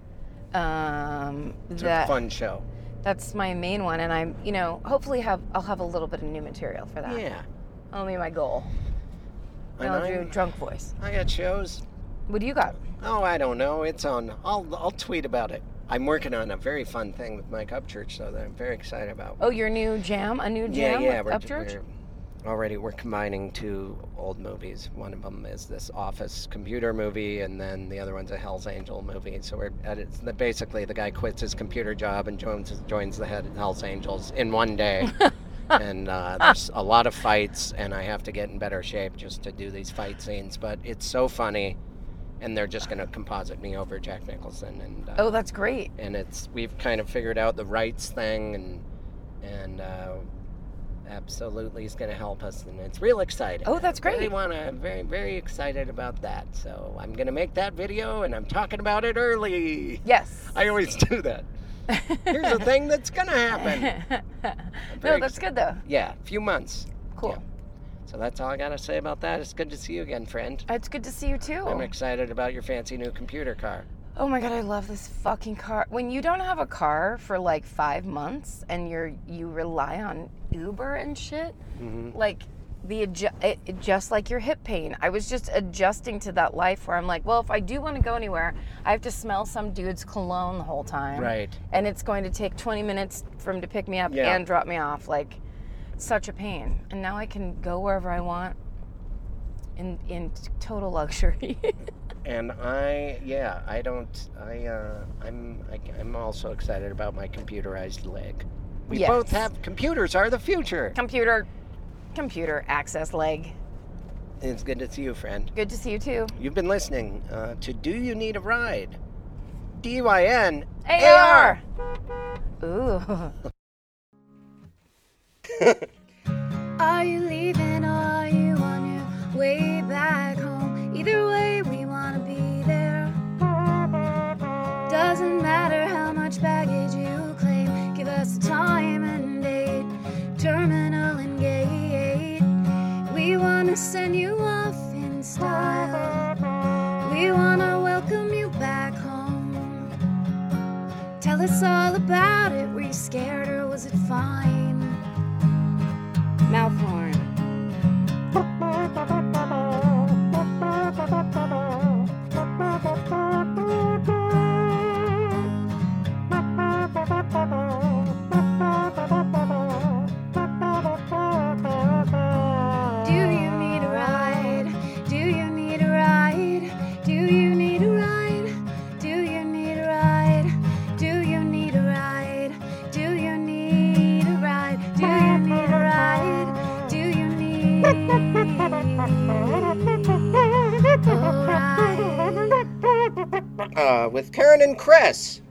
It's a fun show. That's my main one, and I'm, hopefully I'll have a little bit of new material for that. Yeah. That'll be my goal. And I'll do drunk voice. I got shows. What do you got? Oh, I don't know. It's on. I'll tweet about it. I'm working on a very fun thing with Mike Upchurch, so that I'm very excited about. Oh, your new jam? A new jam with Upchurch? We're combining two old movies. One of them is this Office computer movie, and then the other one's a Hell's Angel movie. So basically the guy quits his computer job and joins the head of Hell's Angels in one day. And there's a lot of fights, and I have to get in better shape just to do these fight scenes. But it's so funny, and they're just going to composite me over Jack Nicholson. And oh, that's great. And we've kind of figured out the rights thing, and absolutely is going to help us, and it's real exciting. Oh, that's great. I'm very, very excited about that. So I'm going to make that video, and I'm talking about it early. Yes. I always do that. Here's a thing that's going to happen. No, that's good, though. Yeah, a few months. Cool. Yeah. So that's all I got to say about that. It's good to see you again, friend. It's good to see you, too. I'm excited about your fancy new computer car. Oh my God, I love this fucking car. When you don't have a car for like 5 months and you rely on Uber and shit, like just like your hip pain. I was just adjusting to that life where I'm like, well, if I do want to go anywhere, I have to smell some dude's cologne the whole time. Right. And it's going to take 20 minutes for him to pick me up and drop me off. Like, such a pain. And now I can go wherever I want in total luxury. And I'm also excited about my computerized leg. We both have computers are the future. Computer access leg. It's good to see you, friend. Good to see you too. You've been listening to Do You Need a Ride? DYNAR. Ooh. Are you leaving or are you on your way back home? Either way, we want to be there. Doesn't matter how much baggage you claim. Give us a time and date, terminal and gate. We want to send you off in style. We want to welcome you back home. Tell us all about it. Were you scared or was it fine? Mouth horn. Do you need a ride? Do you need a ride? Do you need a ride? Do you need a ride? Do you need a ride? Do you need a ride? Do you need a ride? Do you need a ride? With Karen and Chris.